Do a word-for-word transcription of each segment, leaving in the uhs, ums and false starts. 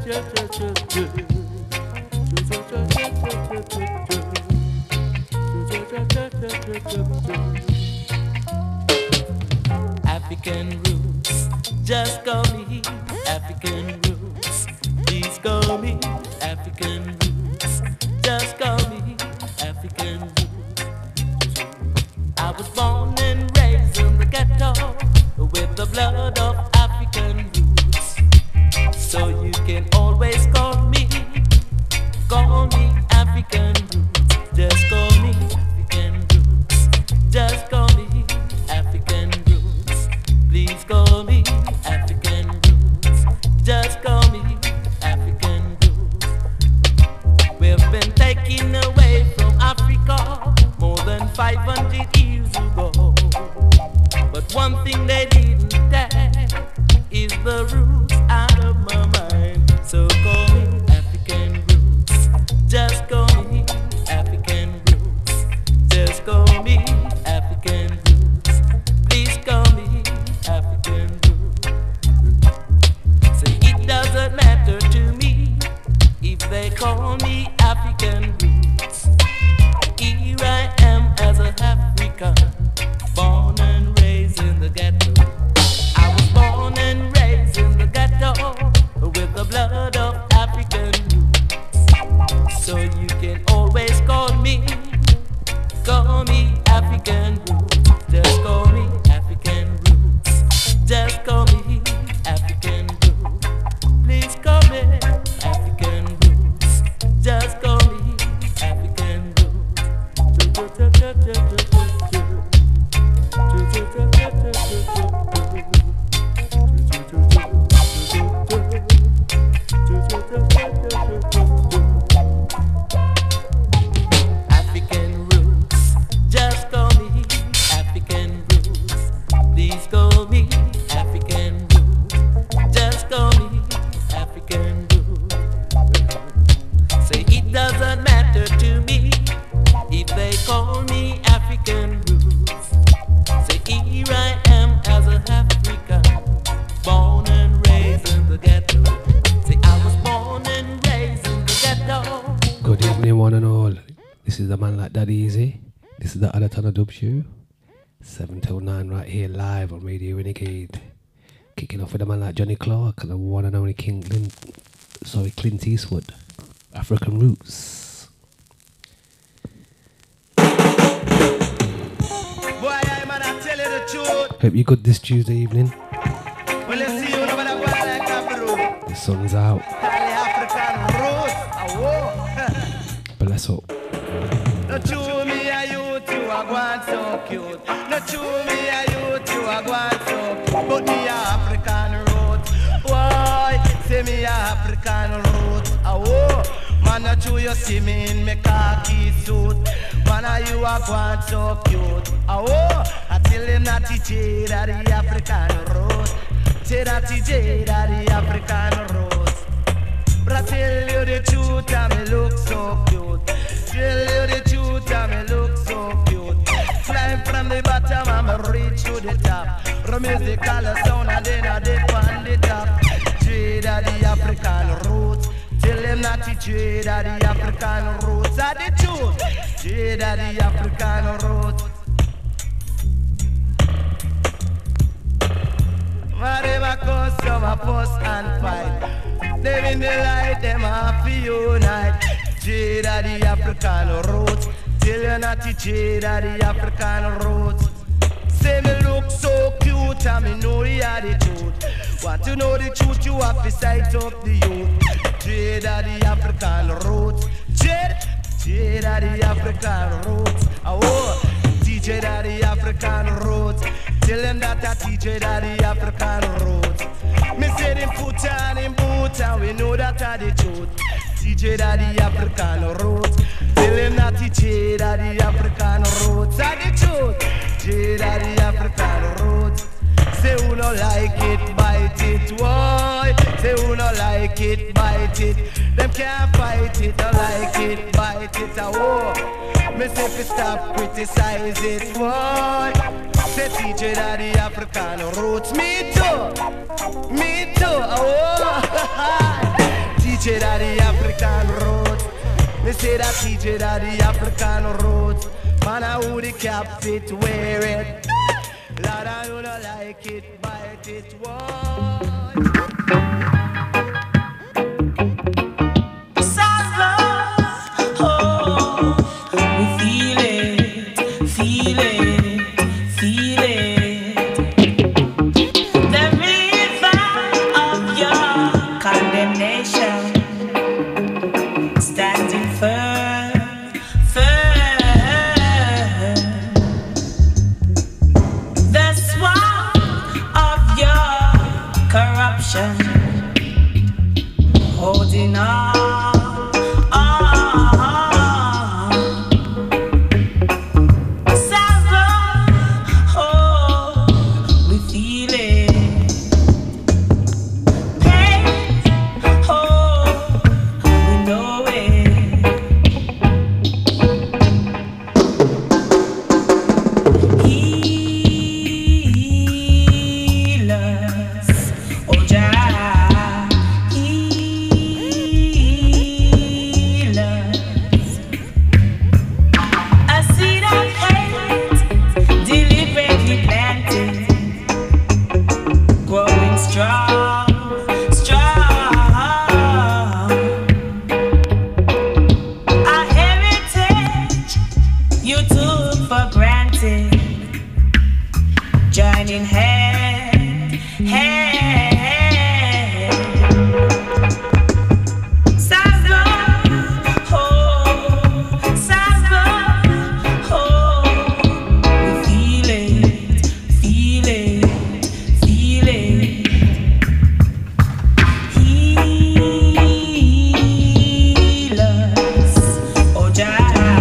African roots, just call me African roots. Please call me African roots. Just call me African roots. I was born and raised in the ghetto with the blood of African roots. So you can always call me, call me African roots. Just call me African roots. Just call me African roots. Please call me African roots. Just call me African roots. We've been taken away from Africa more than five hundred years ago. But one thing they didn't take is the roots out of my mind. So call me African roots. Just call me African roots. Just call me African roots. Please call me African roots. Say it doesn't matter to me if they call me African roots. Here I am as a African, born and raised in the ghetto. I was born and raised in the ghetto with the blood of African roots. So you can always call me, call me African roots. Just call me African roots. Just call me African roots. Please call me African roots. Just call me African roots. African roots, just call me African roots. Please call me African roots. Just call me African roots. Say it doesn't matter to me if they call me African roots. Say here I am as a African, born and raised in the ghetto. Say I was born and raised in the ghetto. Good evening, one and all. This is the man like that easy. This is the other ton of dub show. seven till nine right here live on Radio Renegade. Kicking off with a man like Johnny Clark and the one and only King Clint, sorry, Clint Eastwood. African Roots. Boy, I man, I tell you the truth. Hope you good this Tuesday evening. Well, you see, you know what I want like African. The sun's out. African roots. Bless up. No chew me a you two a go so cute. No chew me a you two a go so cute. But me a African roots. Why? Say me a African roots. Oh, man, no chew you see me in me khaki suit. Man, a you a go so cute. Oh, I tell him that T J that the African roots. Say that T J that the African roots. But I tell you the truth, and me look so cute. Tell you the truth, and me look so cute. Flying from the bottom, and me reach to the top. The musical sound, and then I dip on the top. Jada the African roots. Tell them not to Jada the African roots. Are the truth? Jada the African roots. Whatever cause some a fuss and fight. Them in the light, them have to unite. Jada the African roots. Tell you not to Jada the African roots. Say me look so cute and me know the attitude. Want to know the truth, you have to sight up the youth. Jada the African roots. Jada, Jada the African roots. Oh, D J that the African roots. Tell them that I teach you that the African roots. Me say them put on him boot and we know that are the truth. T J that the African roots. Tell them that T J that the African roots are the truth. J that the African roots. Say who no like it, bite it, why? Say who no like it, bite it. Them can't fight it, no like it, bite it, a war. Me say fi stop criticize it, why? Say T J that the African roots. Me too, me too, oh. teach it at the African road. Me say that teach it at the African road. Man, I would the cap it, wear it. Lord, I don't like it, bite it, whoa. Holding on, on. Sorrow, oh, we feel it. Pain, oh, we know it. Heal us, oh Jah. Joining hand, hand. Sava, oh, Sava, oh. We feel it, feel it, feel it. Heal us, oh Jah.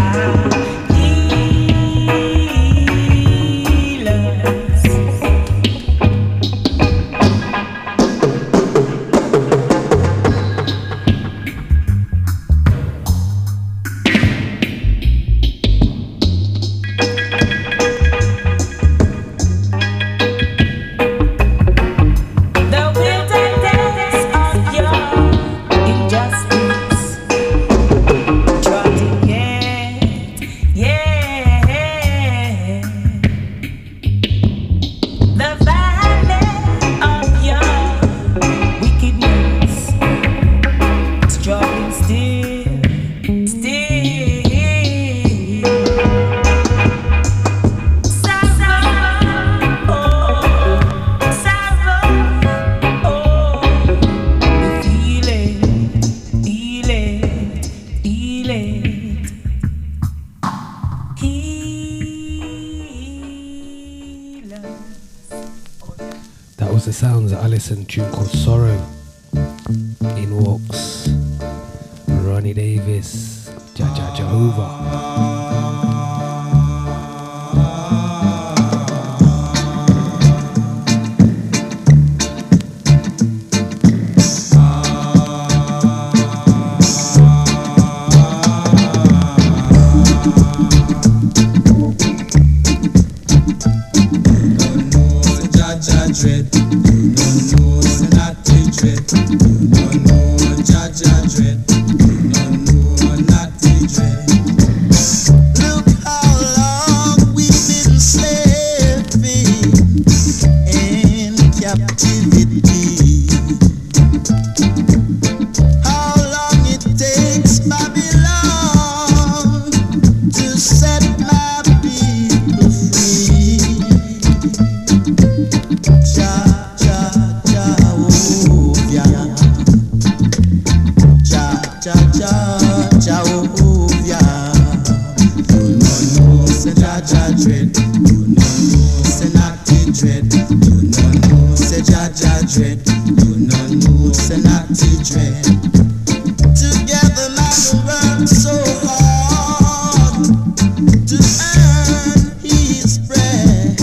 That was the sounds of Alison tune called Sorrow. In walks Ronnie Davis, Jah Jah Jehovah. Dread, no, no, it's not the dread. No, no, Jah Jah dread. No, no, not the dread. Look how long we've been slaving in captivity. How long it takes Babylon to set my people free. Jah Jah Jehovah, Jah Jah Jehovah. You no know say Jah Jah dread. You no know say not the dread. You no know say Jah Jah dread. You no know say not the dread. Together man work so hard to earn his bread.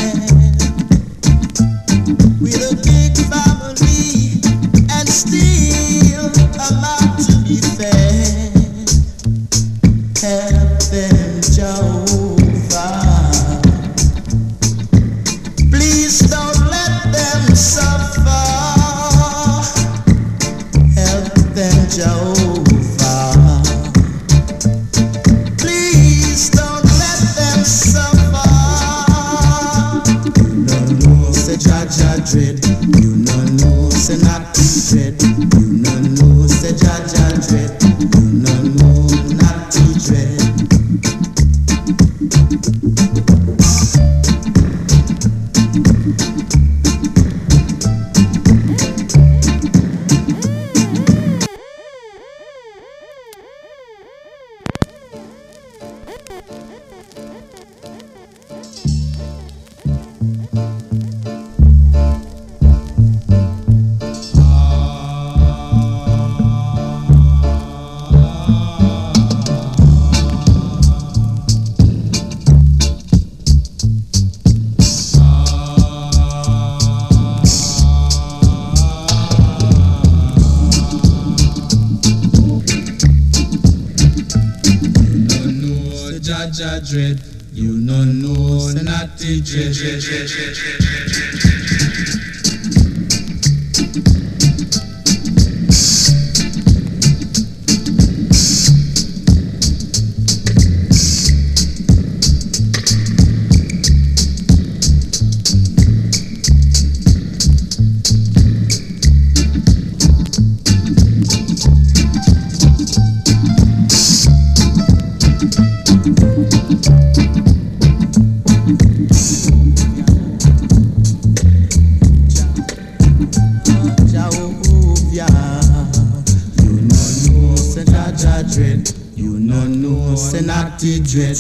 With a big family and still amount to be fed. Help them, Jehovah. Please don't let them suffer. Help them, Jehovah. Jah Jah dread. You no know, say not the dread. You no know, say not the dread.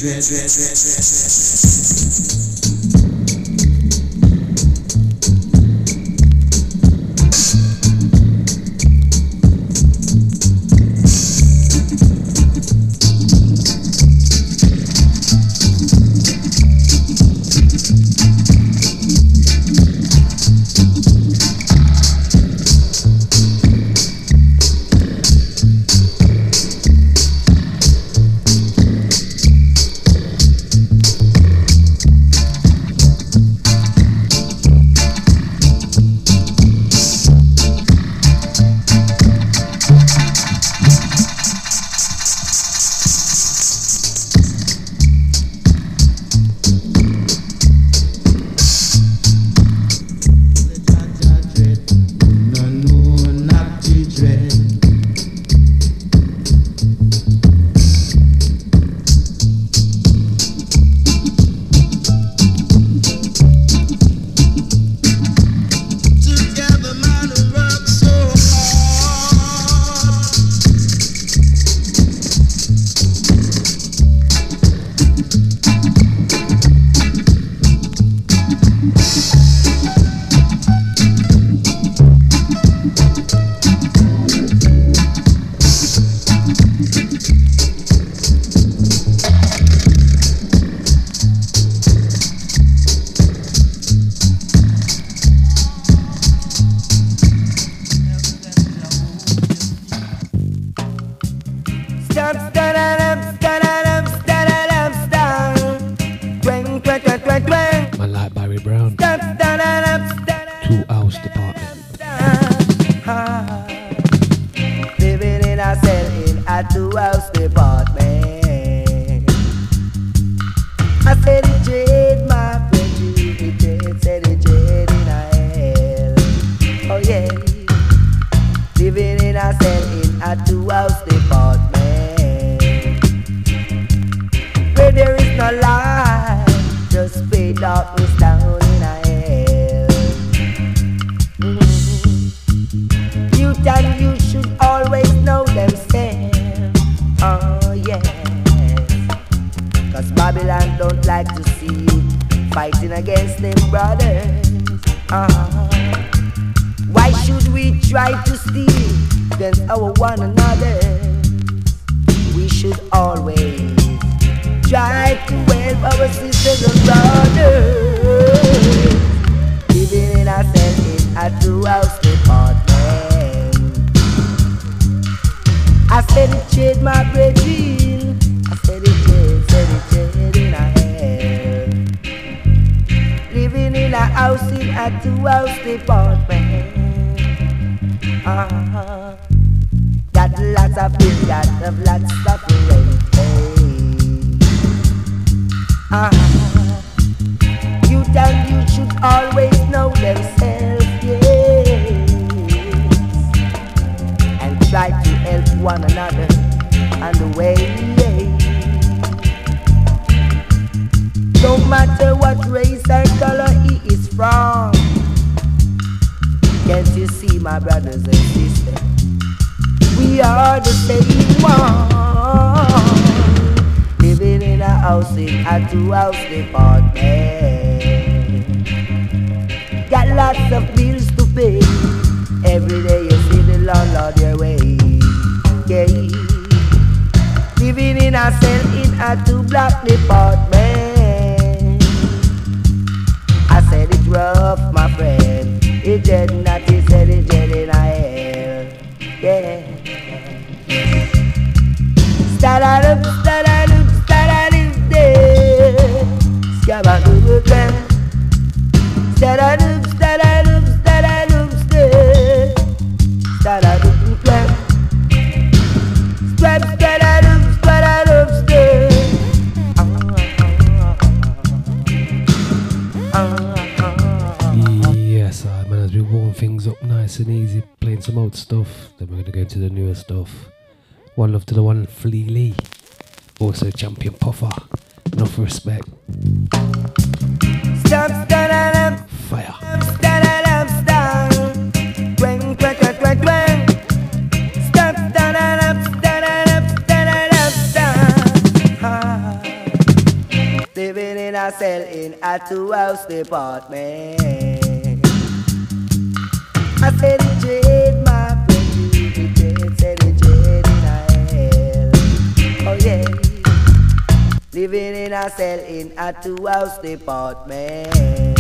Man like Barry Brown. Two house department. Living in a cell in a two-house department. I said it trade my prejudice, said it trade in a hell. Oh yeah. Living in a cell in a two-house department, where there is no light, just straight darkness down in a hell. Mm-hmm. Youth and you should always know themselves. Oh yes, cause Babylon don't like to see you fighting against them brothers. Uh-huh. Why should we try to steal against our one another? We should always try to help our sisters and brothers. Living in a cell in a two-house department. I said it trade my brethren. I said it trade, said it trade in a hell. Living in a house in a two-house department. Uh-huh. Got lots of bills, got lots of rent. Uh-huh. Youth and you should always know themselves, yes, and try to help one another on the way. Don't matter what race or color he is from. Can't you see, my brothers and sisters, we are the same one. Living in a house in a two-house department. Got lots of bills to pay. Every day you see the landlord your way. Yeah. Living in a cell in a two-block department. I said it's rough, my friend. It did not, he said it did in a hell. Yeah. Start-a-doop, start-a-doop, start-a-doop. Shabba-doo-doo, Sta-da-doo, sta-da-doo, sta-da-doo, sta- Sta-da-doo, Strap, sta-da-doo, sta-da-doo, sta- Yes, I man, as we warm things up nice and easy, playing some old stuff, then we're going to go into the newer stuff. One love to the one, Flea Lee, also Champion Puffer, enough respect. Stop, sta-da-dum, Fire. sta-da-dum, stop. Twang, twang, twang, twang, twang. Stop, sta-da-dum, sta-da-dum, sta-da-dum, stop. Ah. Living in a cell in a two-house apartment. I said it dread, my friend, you dread, said it dread in a hell. Oh yeah. Living in a cell in a two-house apartment.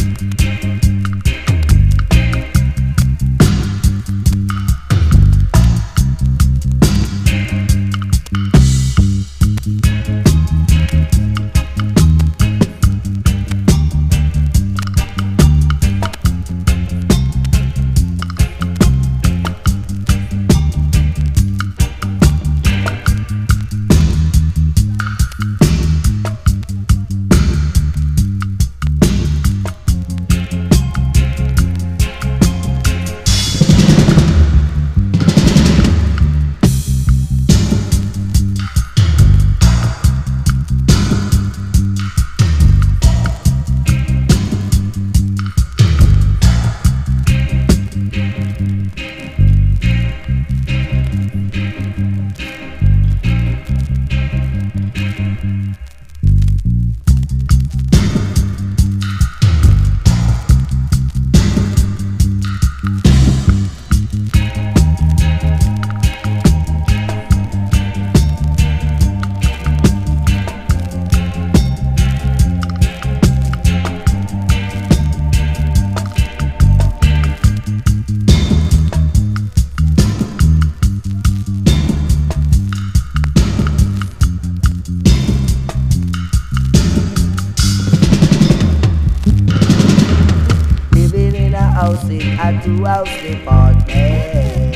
Two-house apartment.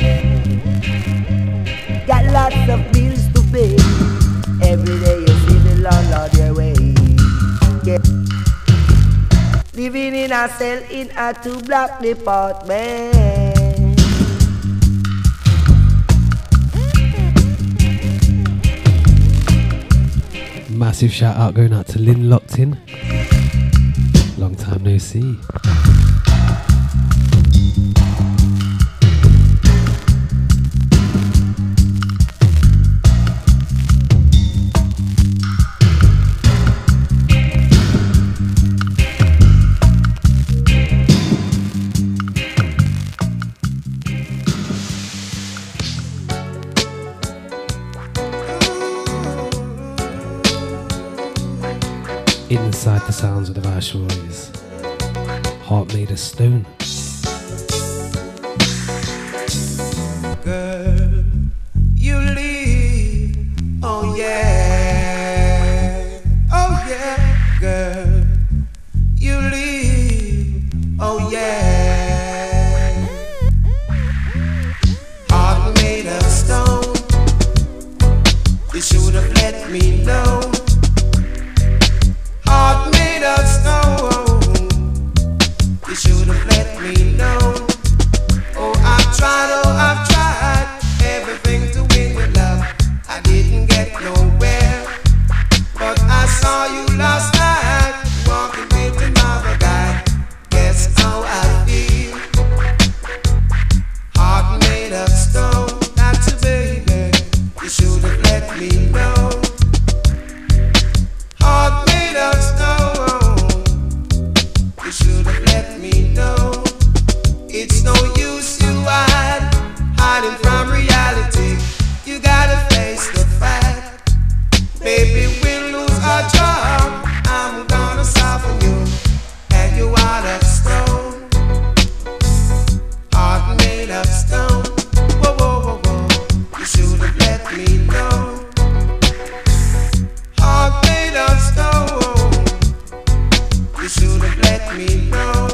Got lots of bills to pay. Every day you see the landlord your way. Yeah. Living in a cell in a two-block apartment. Massive shout out going out to Lynn Locked In. Long time no see. Inside the sounds of the Viceroys, Heart Made of Stone. Girl, you leave, oh yeah, oh yeah, girl, you leave, oh yeah. Heart made of stone, you should have let me know. Heart made of stone, you should have let me know. me know.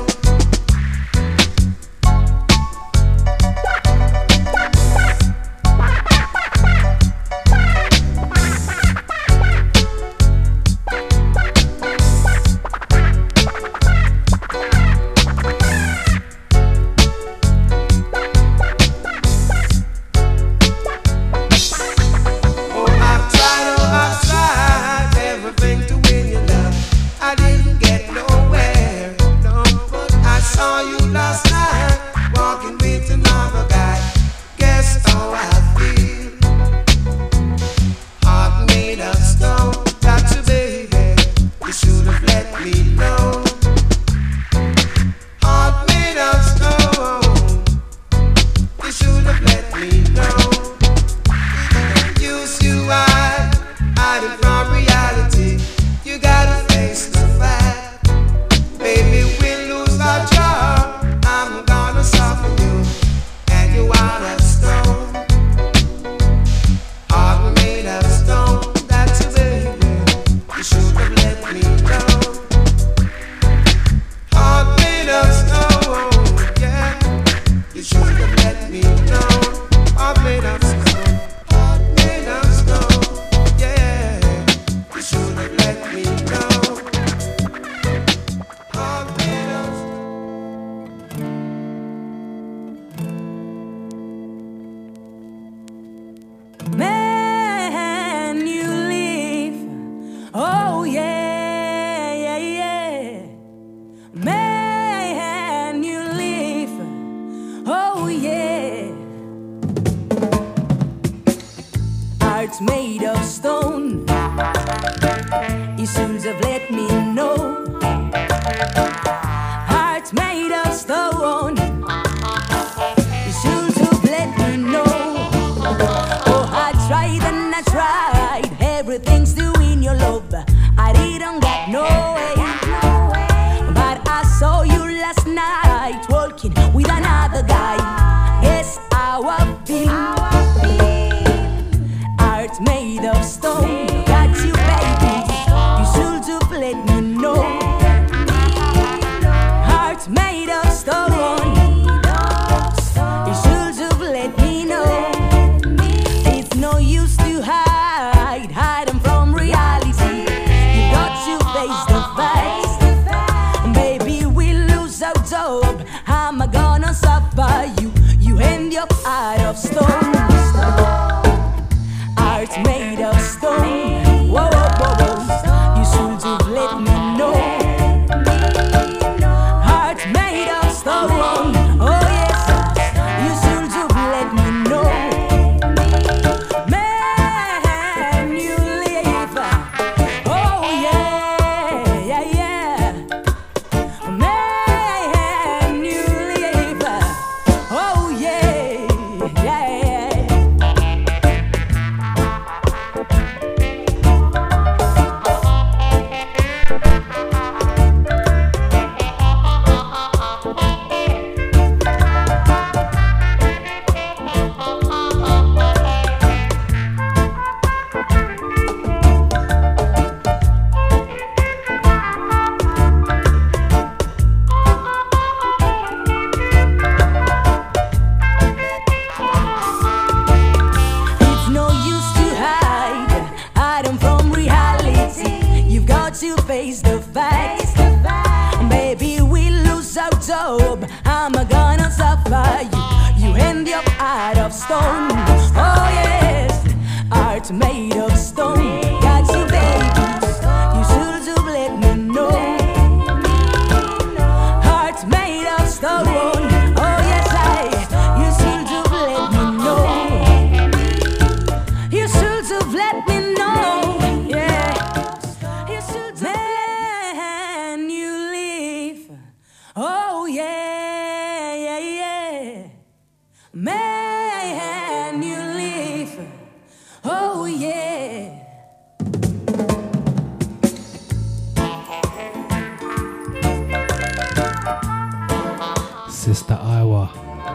Sister Iowa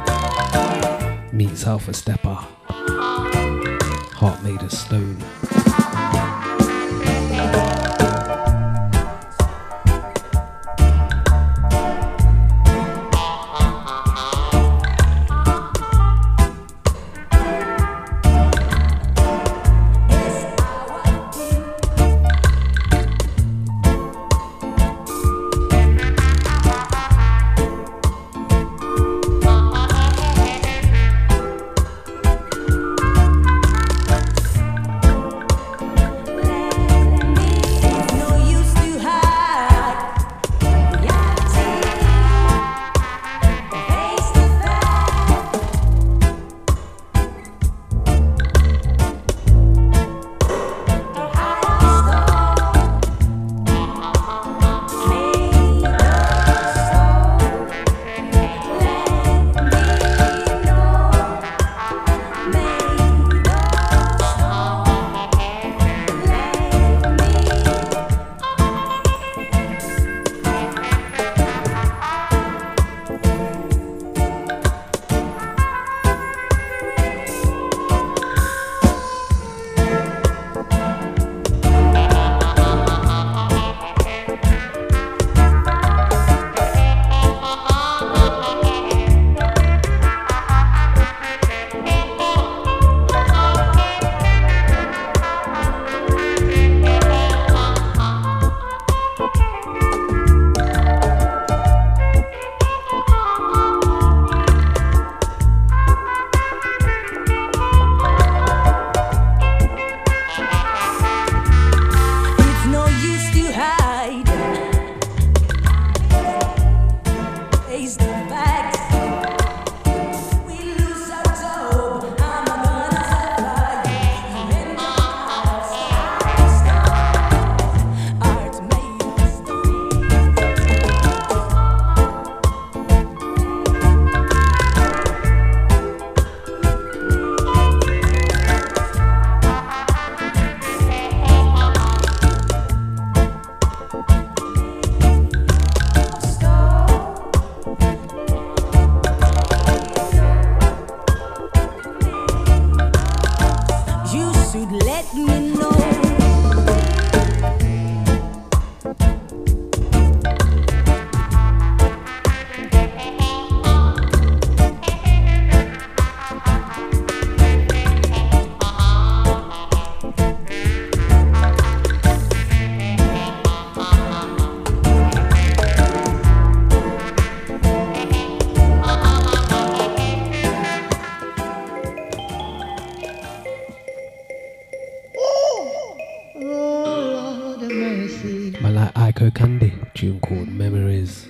meets Alpha Stepper, Heart Made of Stone. Man like Iko Candy, tune called Memories.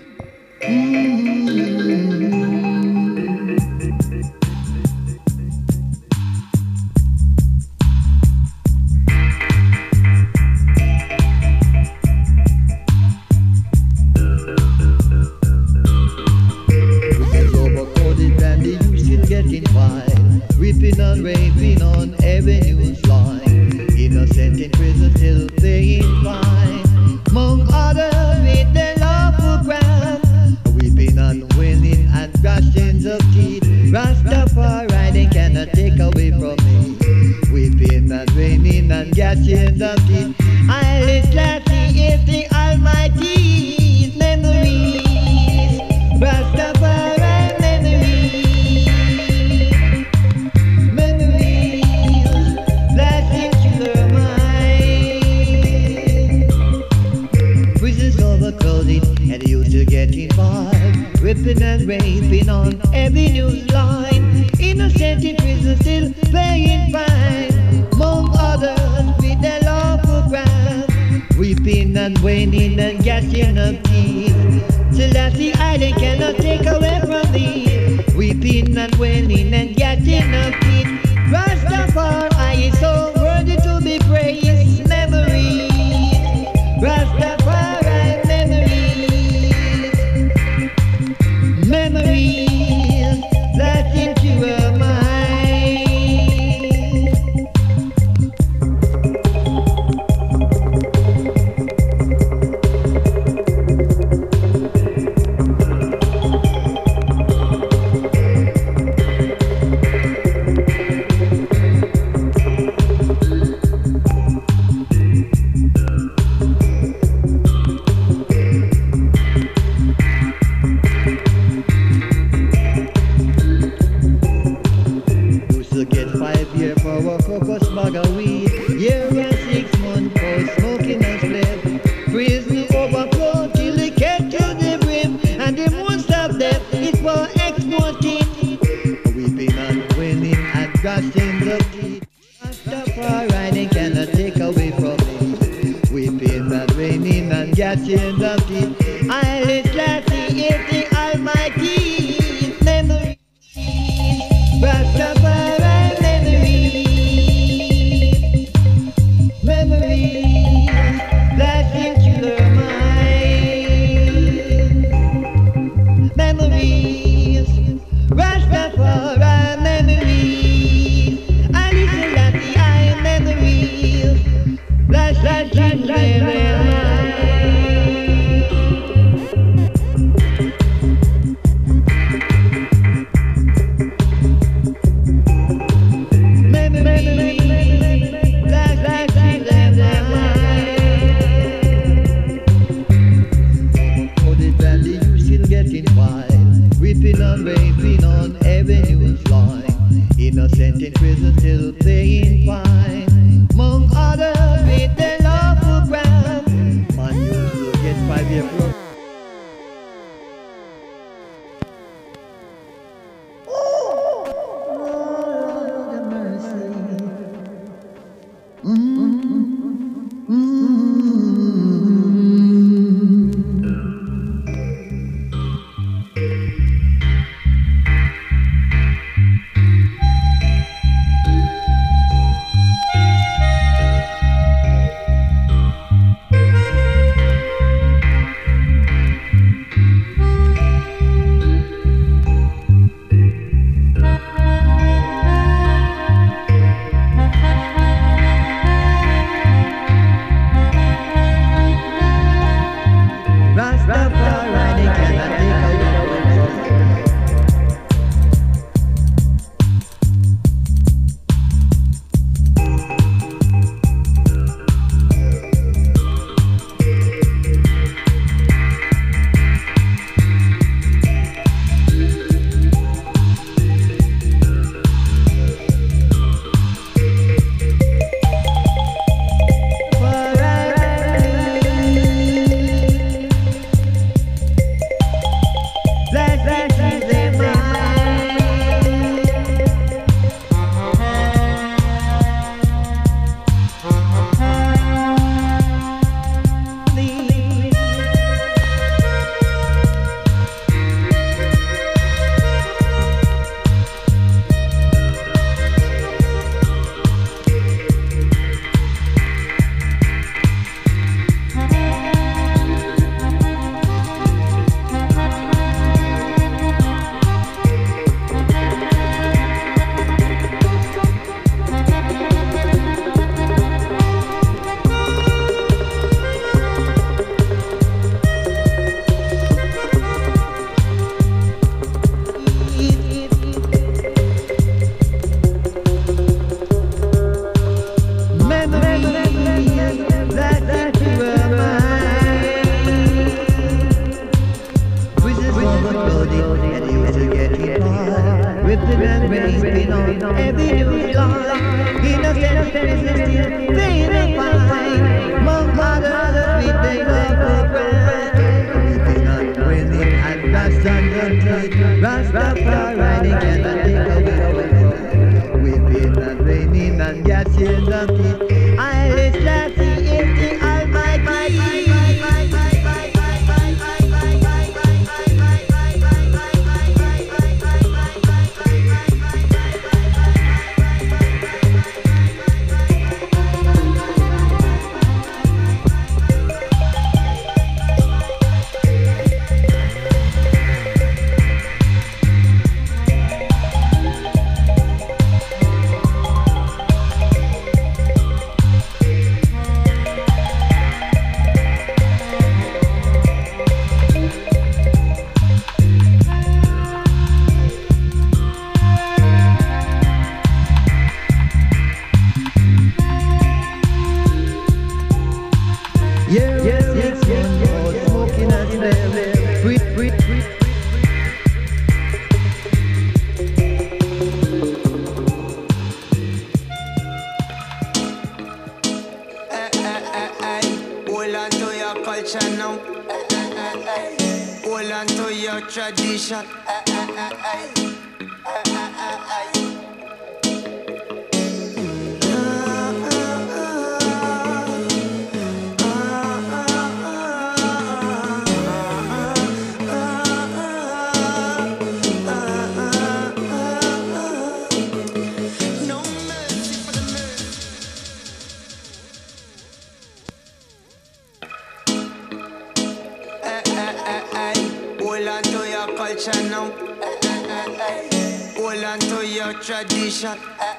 Getting wild, weeping and raving on avenues line, innocent in prison still paying fine, among others with their lawful grant, weeping and wailing and gnashing of teeth, Rastafari they cannot take away from me, weeping and wailing and gnashing of teeth, Haile Selassie is the Almighty's memories, Rastafari. And used to get involved, whipping and raping on every news line, innocent in prison still paying fine, among others with their lawful crime, weeping and wailing and gashing of teeth, Selassie Island cannot take away from thee, weeping and wailing and gashing of teeth, Rastafari is so worthy to be praised, memories, Rastafari. Memories that into your mind. feeling fine. Among others, we take up the breath. Living and winning and Rasta country. Rastafari cannot take away our love. Weeping and raining and gas in the pit. I Selassie is the Almighty. Tradition. Hold on to your tradition.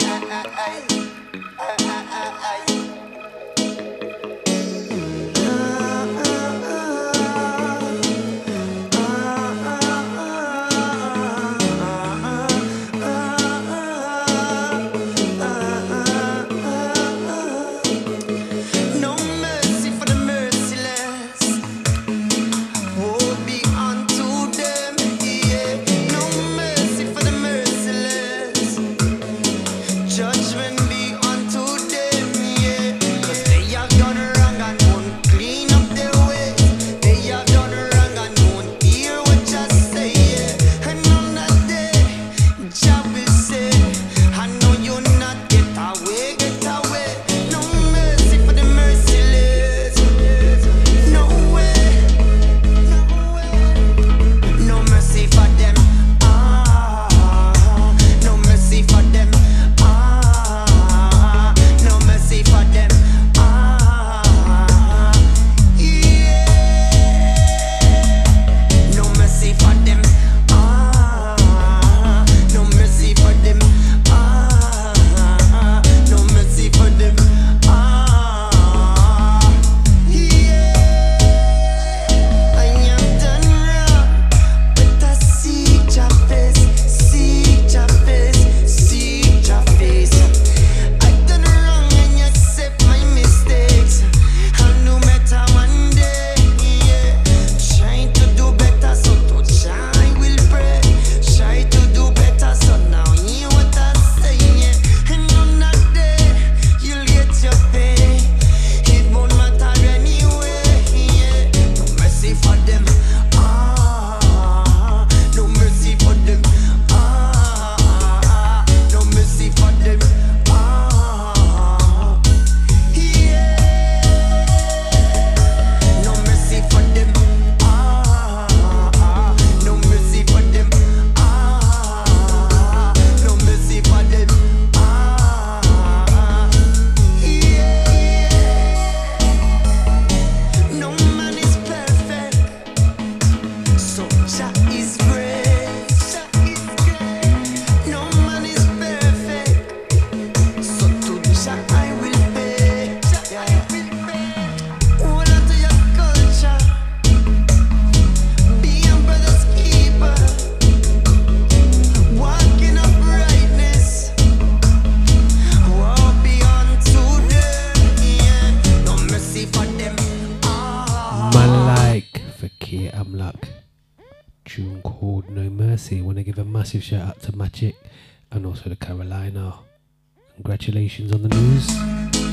Tune called No Mercy. Want to give a massive shout out to Magic and also to Carolina. Congratulations on the news.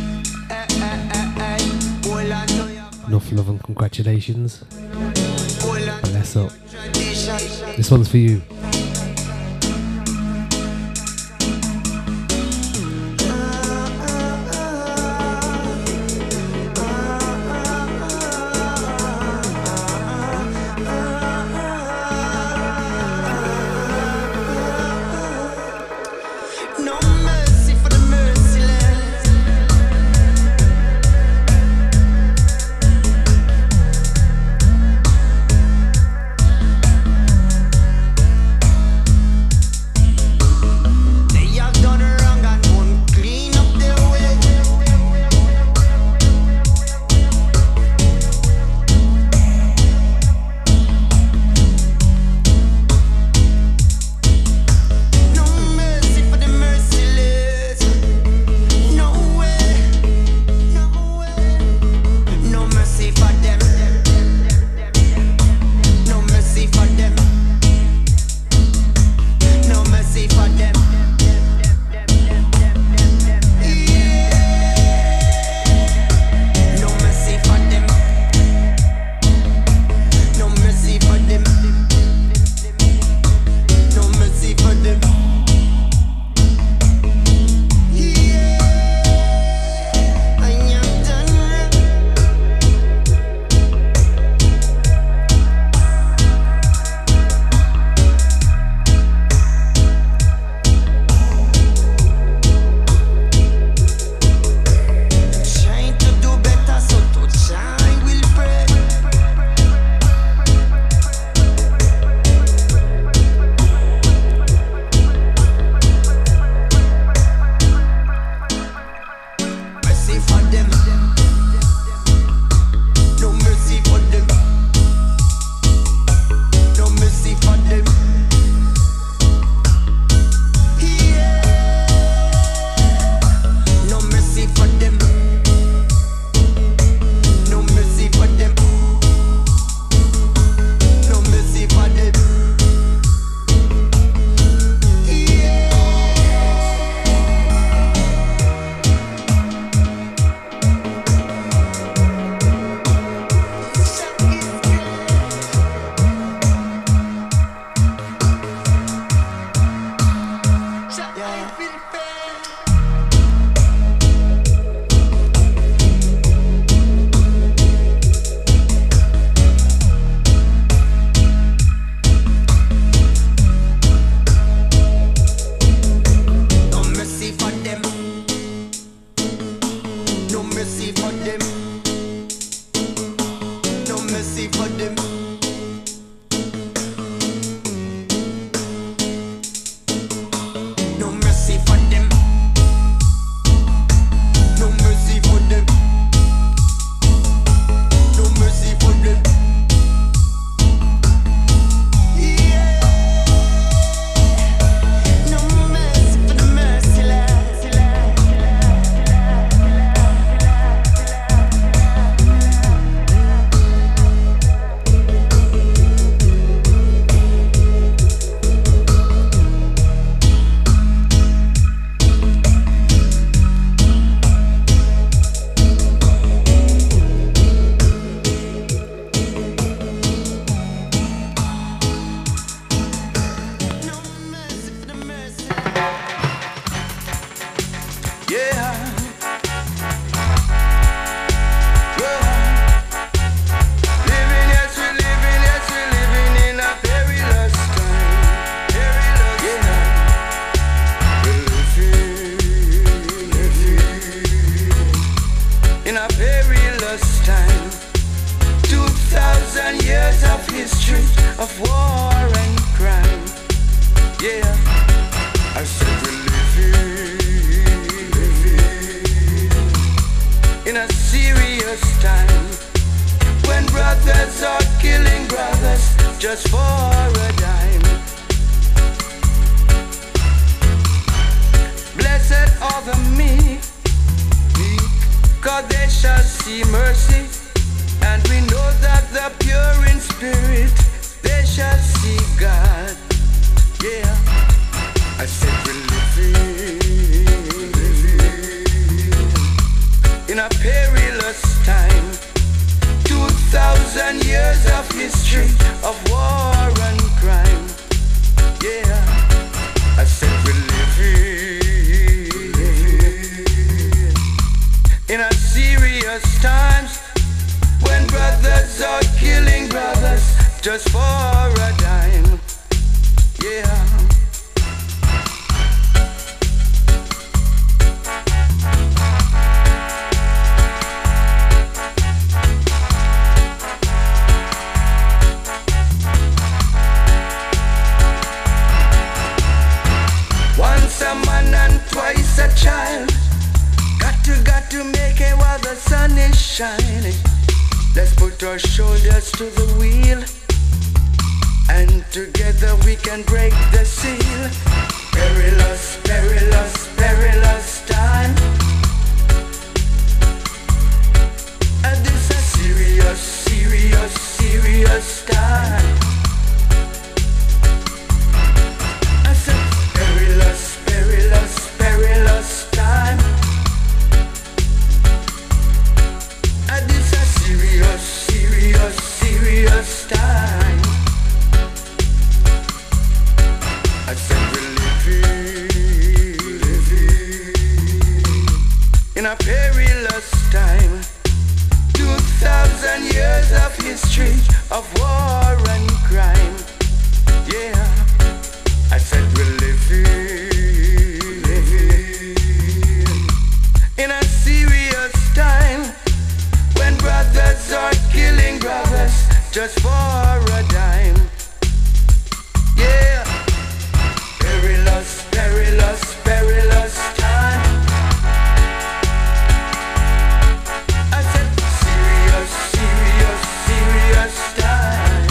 Enough love and congratulations. Bless up. This one's for you. In a thousand years of history of war and crime. Yeah, I said we're living in a serious times when brothers are killing brothers just for a dime. Yeah. Once a man and twice a child. Got to, got to make it while the sun is shining. Let's put our shoulders to the wheel, and together we can break the seal. Perilous, perilous, perilous time. And this a serious, serious, serious time. I said perilous, perilous, perilous time. And this a serious, serious, serious time. I said we're living, living in a perilous time. Two thousand years of history of war and crime. Yeah, I said we're living, living in a serious time when brothers are killing brothers just for a dime. Yeah. Perilous, perilous, perilous time. I said serious, serious, serious time.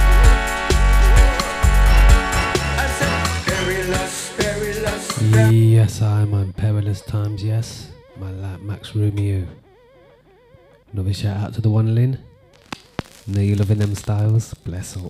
I said perilous, perilous, perilous. Yes, I'm on perilous times, yes. My like Max Romeo. Another shout out to the one Lynn. Know you loving them styles. Bless up.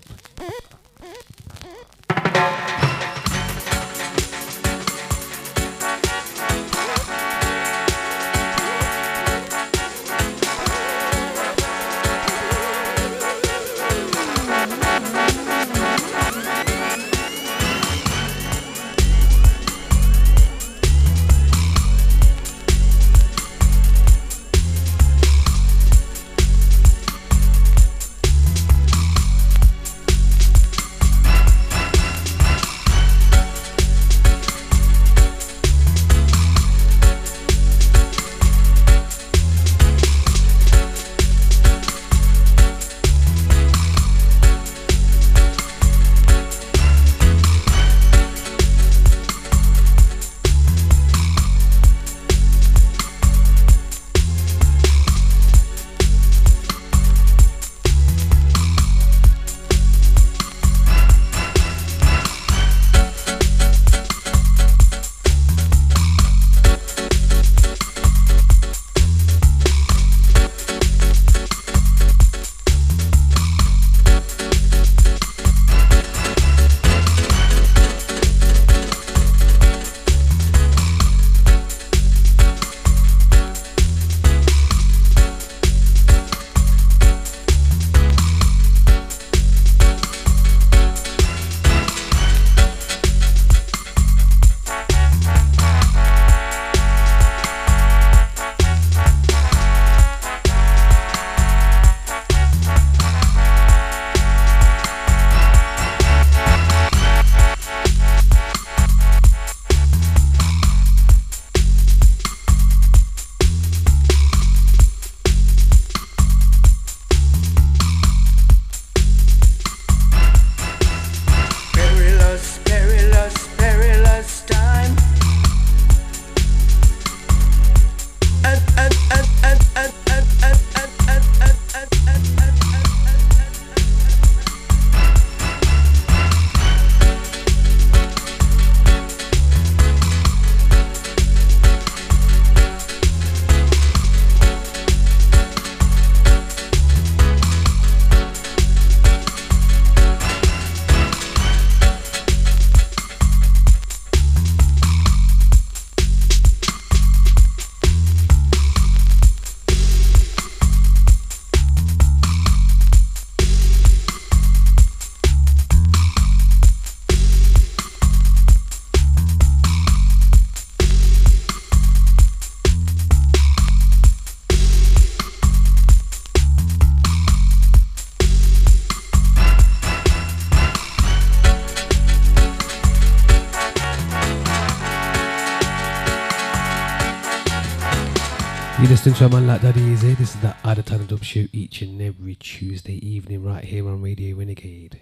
You're listening to a man like that easy. This is the Other Ton of Dub Show each and every Tuesday evening right here on Radio Renegade.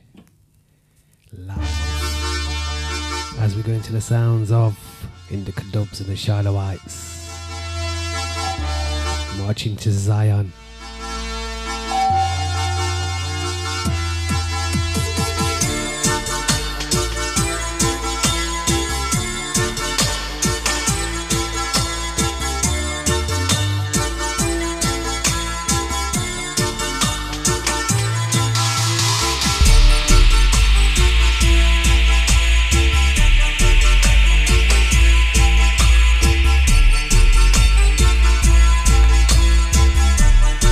Live. As we go into the sounds of Indica Dubs and the Charlotte Whites. Marching to Zion. Thank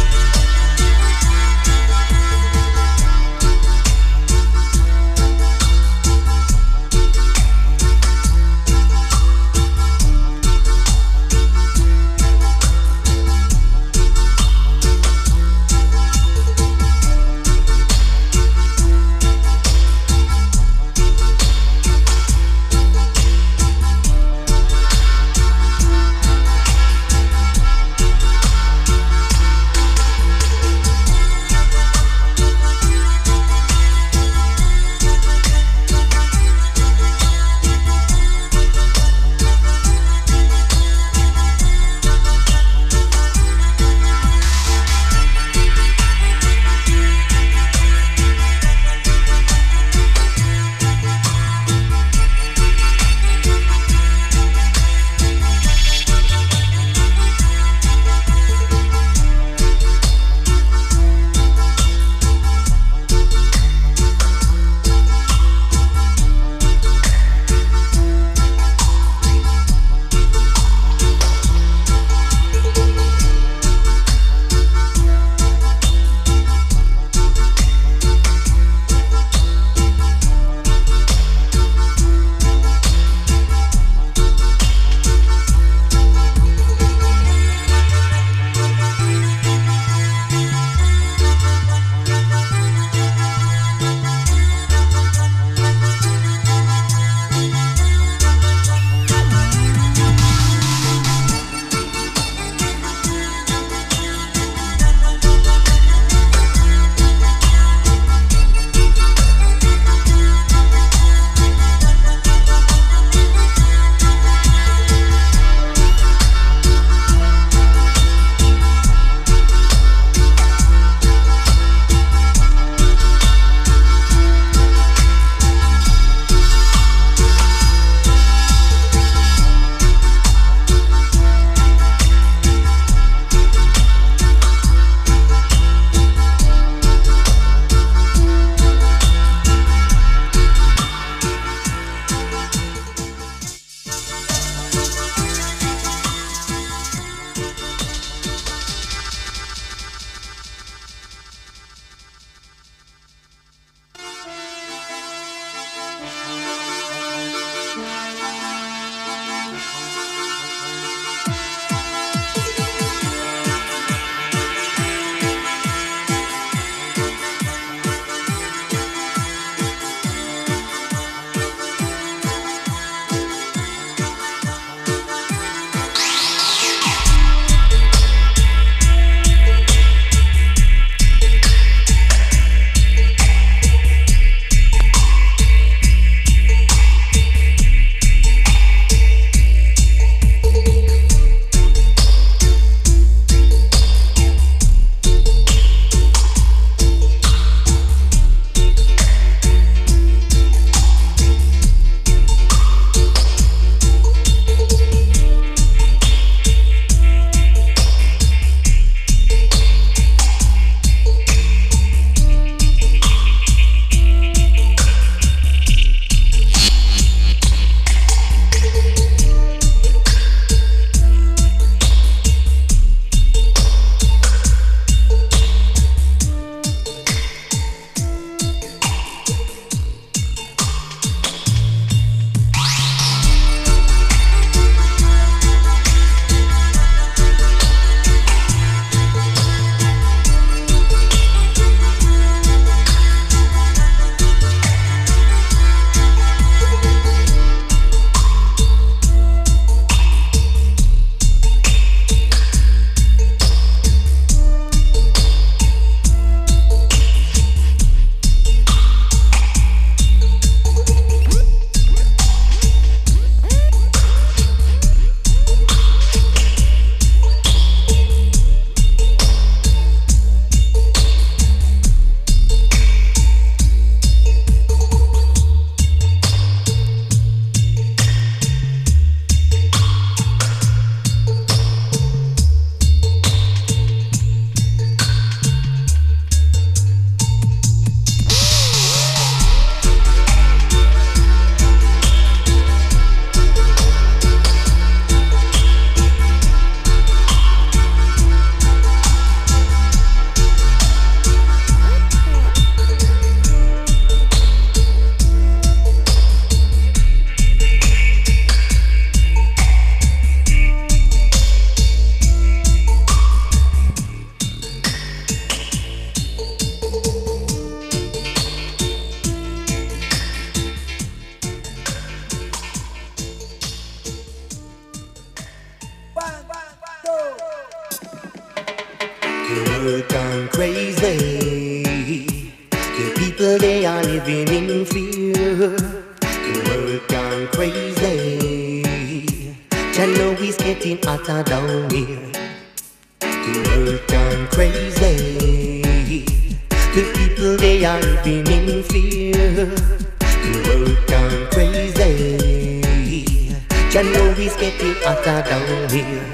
people they are living in fear. The world gone crazy. Jah know it's getting hotter down here. The world gone crazy. The people they are living in fear. The world gone crazy. Jah know it's getting hotter down here.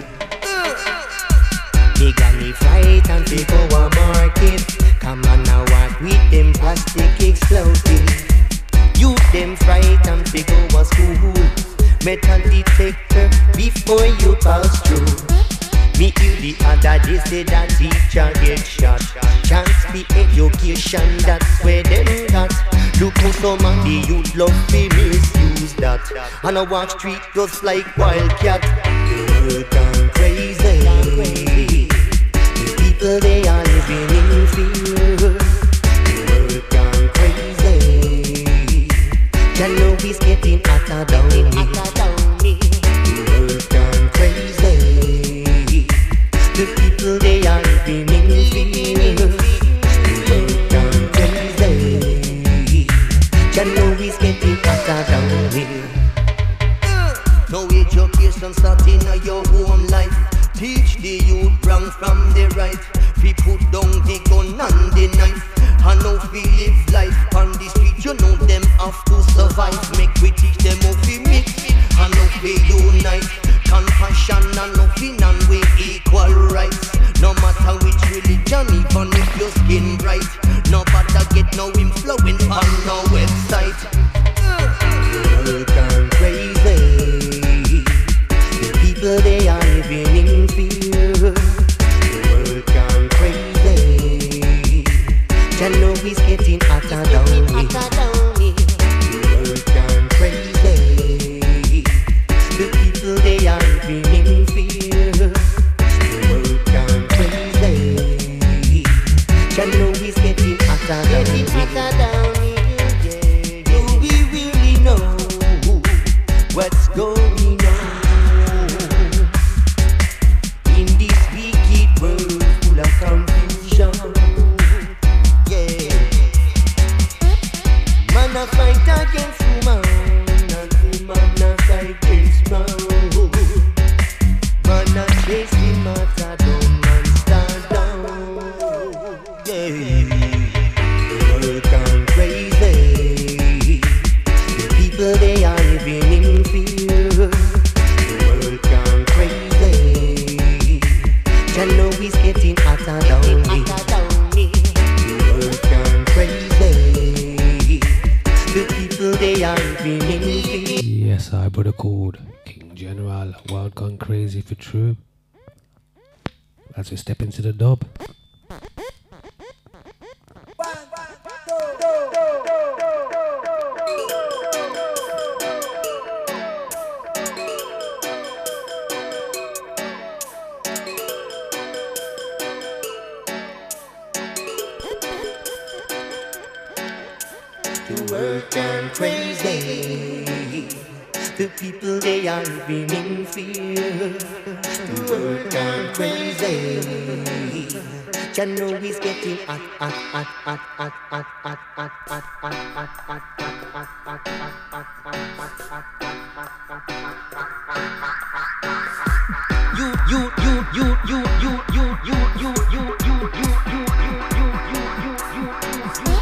They got me fright and they go a market. Come on now walk with them plastic explosive. You them fright and they go a school. Metal detector before you pass through. Me hear the other day say that teacher get shot. Chance the education, that's where them got. Look how some of the youth love to misuse that. And I walk street just like wildcat. The world gone crazy. The people they are living in fear. The world gone crazy. Jah know it's getting hotter down here. The world gone crazy. The people they are living in fear. The world gone crazy. Jah know it's getting hotter down here. No education starting in your home life. Teach the youth wrong from the right. We put down the gun and the knife. And now we live life on the street. You know them have to survive. Make we teach them how we mix. And now we unite. Compassion and loving and we equal rights. No matter which religion, even if your skin bright. Nobody get no influence on no website. The world gone crazy. The people they are living in fear. The world gone crazy. Jah know it's getting hotter down here. The world gone crazy. The people they are living in fear. The world gone crazy. Jah know it's getting hotter down here. Do we really know what's going on in this wicked world full of confusion? Yeah, man a fight against woman and woman a fight against man. Man a chase the matter down and stand down. Yeah, the world gone crazy. The people they are living in fear. The world gone crazy. Jah know it's getting hotter down here. The world gone crazy. The people they are living in fear. Yes, I brother called King General. World gone crazy for true. As we step into the dub. The world gone crazy. The people they are living in fear. The world gone crazy. Jah know it's getting hot, hot, hot, hot, hot, hot, hot, hot, hot, hot, hot, hot, hot, hot, hot. You, you, you, you, you, you, you, you, you, you, you, you, you, you, you, you, you, you.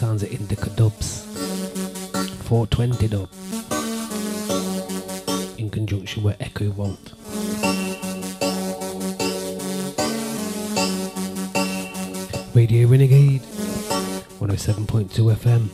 sounds of Indica Dubs. four twenty dub. In conjunction with Echo Vault. Radio Renegade. one oh seven point two F M.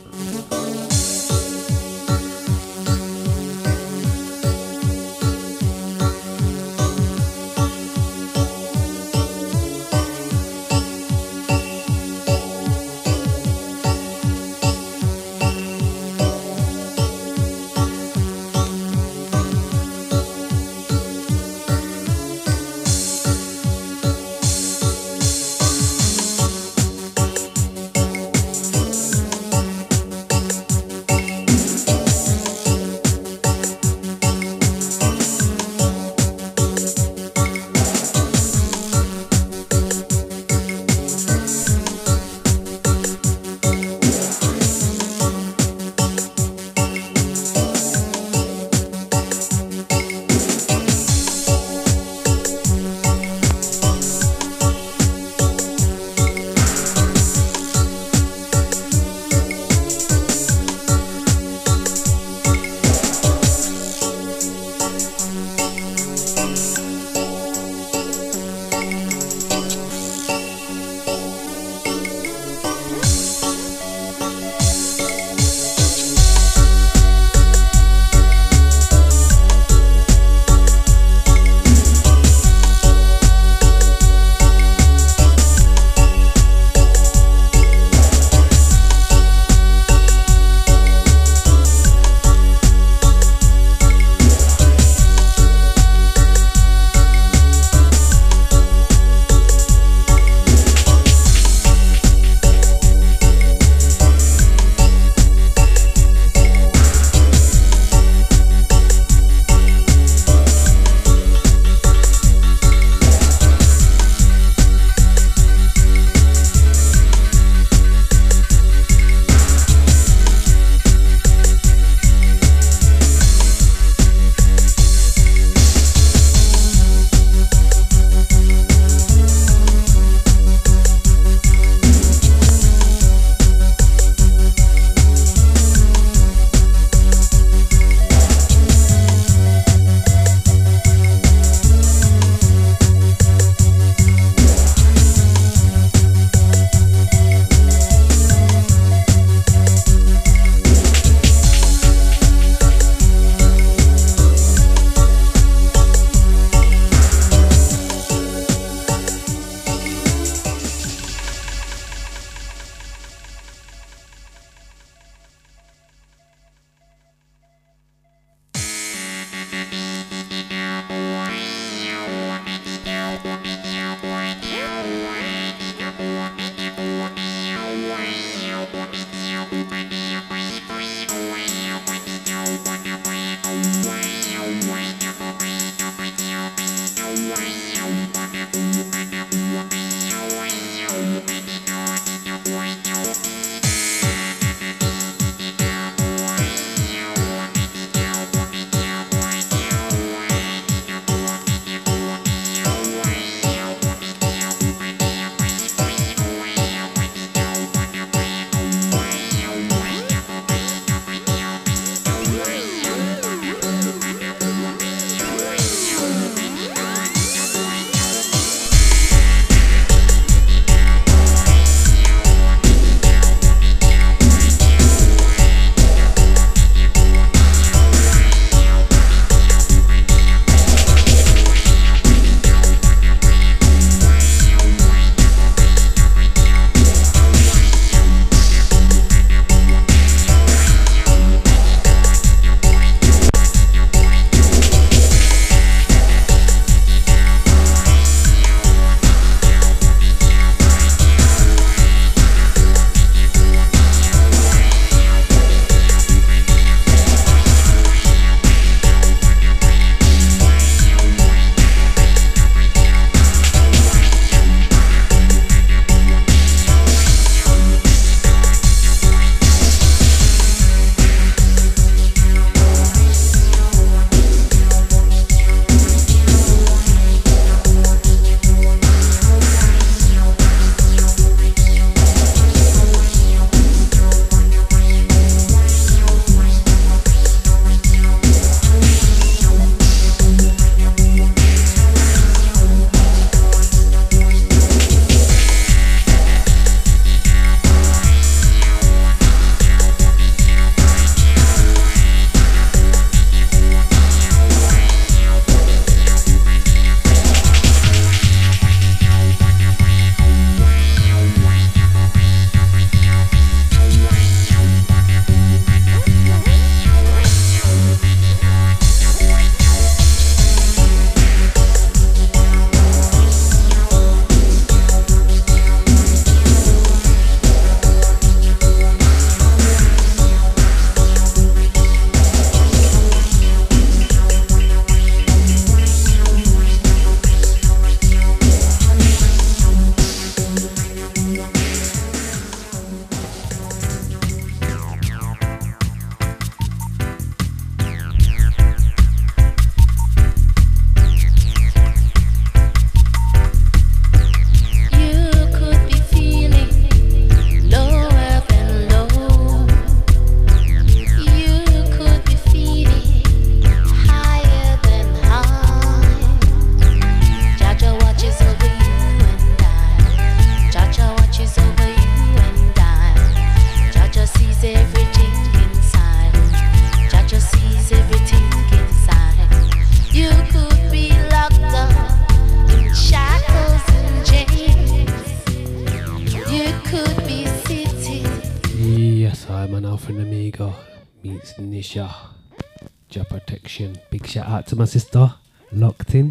man, our friend Amigo meets Nisha. Jah protection. Big shout out to my sister, locked in.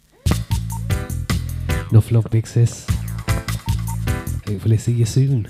Enough love, big sis. Hopefully see you soon.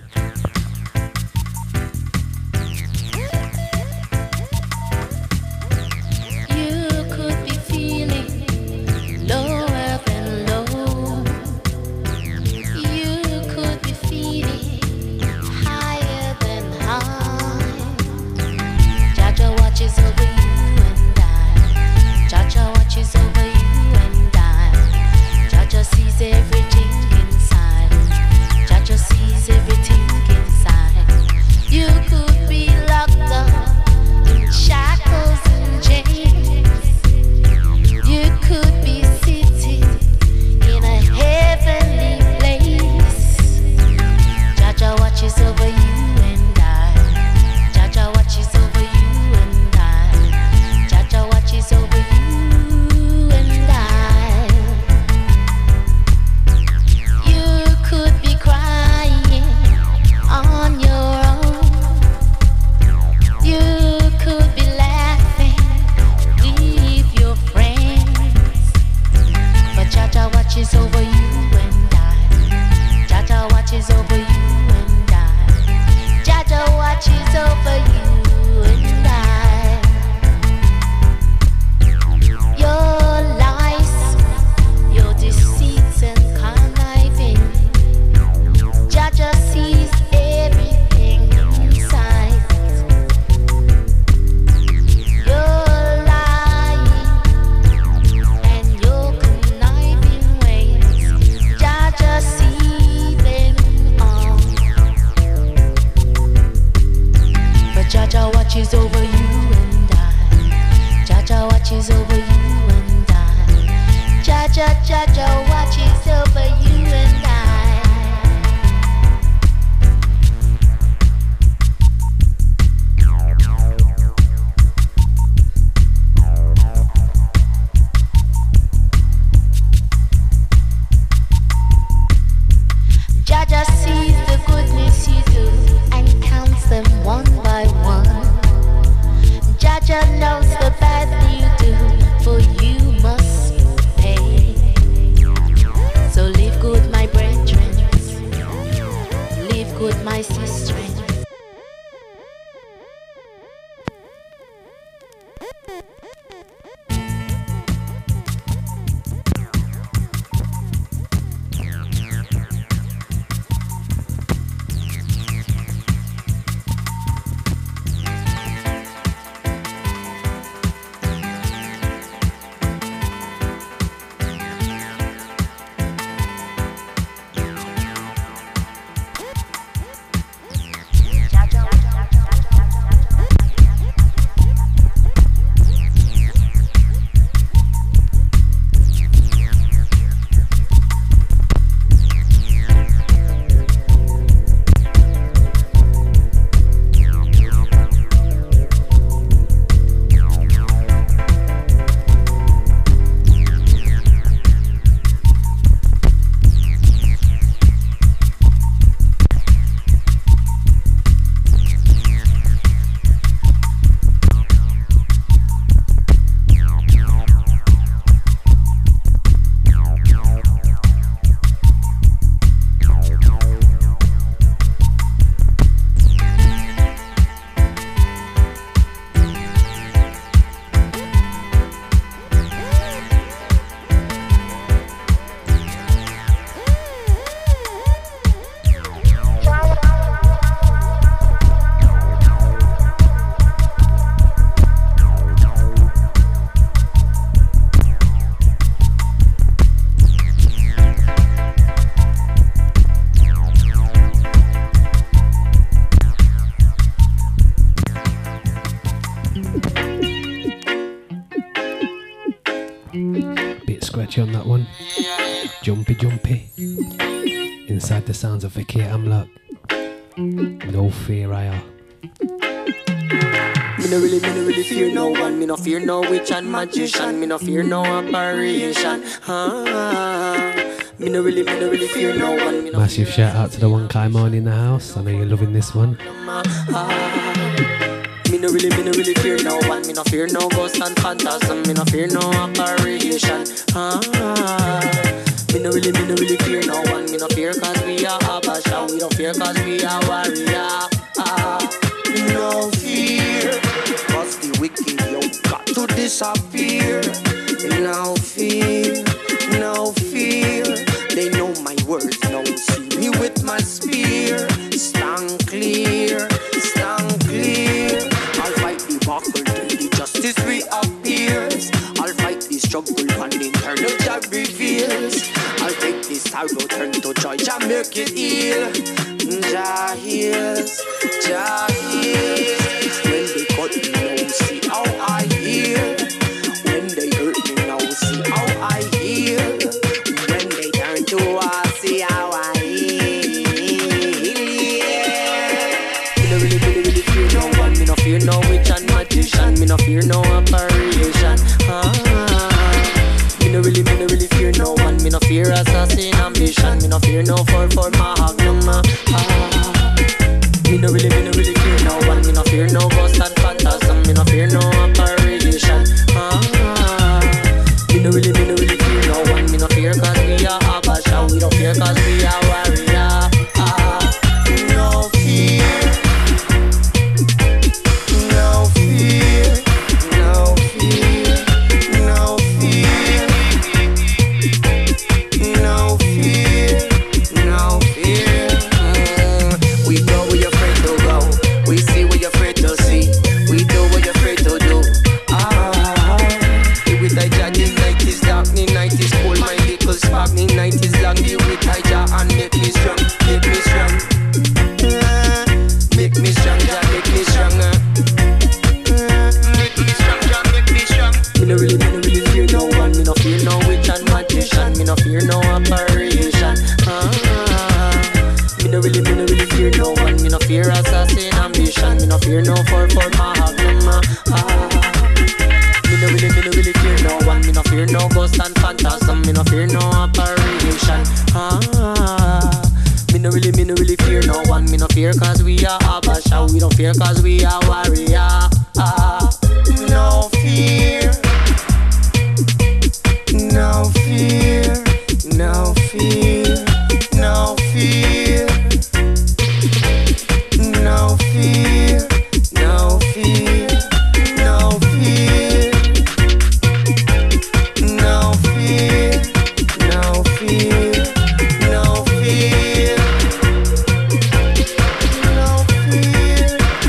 On that one, jumpy jumpy inside the sounds of Vicky Amlock. No fear I are. Me no really, me no really fear no one. Me no fear no witch and magician. Me no fear no operation. Ah, Me no really, me no really fear no one. Me no Massive shout out to the one Kaimon in the house. I know you're loving this one. Me no really, me no really fear no one. Me no fear no ghost and phantasm. Me no fear no apparition. Ah. Me no really, me no really fear no one. Me no fear cause we are Abasha. We don't fear cause we are warrior. Ah. No fear cause the wicked yo got to disappear. No fear, no fear. They know my words, no see me with my spear. Stand clear, stand clear. I'll fight the battle till the justice reappears. I'll fight the struggle and internal Jah reveals. I'll take this sorrow, turn to joy, Jah make it heal. Jah heals, Jah heals. When they cut me now, see how I heal. When they hurt me now, see how I heal. When they turn to us, see how I heal. Me no really, really, really fear no one. Me no fear no witch and magician. Me no fear no apparition. Ah. Me no really, me no really fear no one. Me no fear assassin ambition. Me no fear no four for magnum. Ah. Me no really, me no really fear no one. Me no fear no ghost and phantasm. Me no fear no apparition. Ah. Me no really, me no really fear no one. Me no fear cause we are Abasha. We don't fear cause we are warrior. Ah. No fear. No fear. No fear. No fear. No fear. No fear. Mm. We go where you're afraid to go. We see what you're afraid to see. We do what you're afraid to do. Ah. It with I judge in night is dark, in night is cold. My little spark, in night is long. You with I judge and make me strong, make me strong. Ah. Make me strong, Jah make me stronger. Ah. Make me strong, Jah make me strong. Me no really, me no really fear no one. Me no fear no witch and magician. Me no fear no apparition. Ah. Me no really, me no really fear no one. Me no fear assassin ambition. Me no fear no four for magnum. Ah. Me no really, me no really fear no one. Me no fear no ghost and phantasm. Me no fear no apparition. Ah. Me no really, me no really fear no one. Me no fear cause we are Abasha. We don't fear cause we are warrior. Ah. No fear. No fear. No fear. No fear. No fear. No fear. No fear. No fear. No fear. No fear. No fear.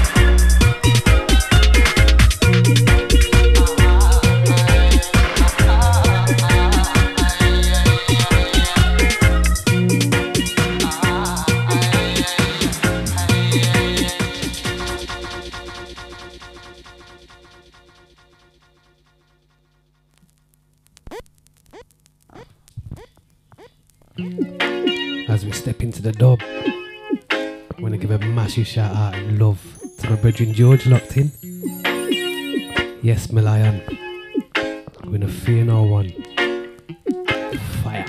As we step into the dub, I want to give a massive shout out and love to my brethren George locked in. Yes, my lion. We're no fear no one. Fire.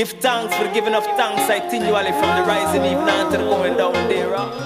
Give thanks for giving of thanks continually from the rising evening to the going down there. Uh.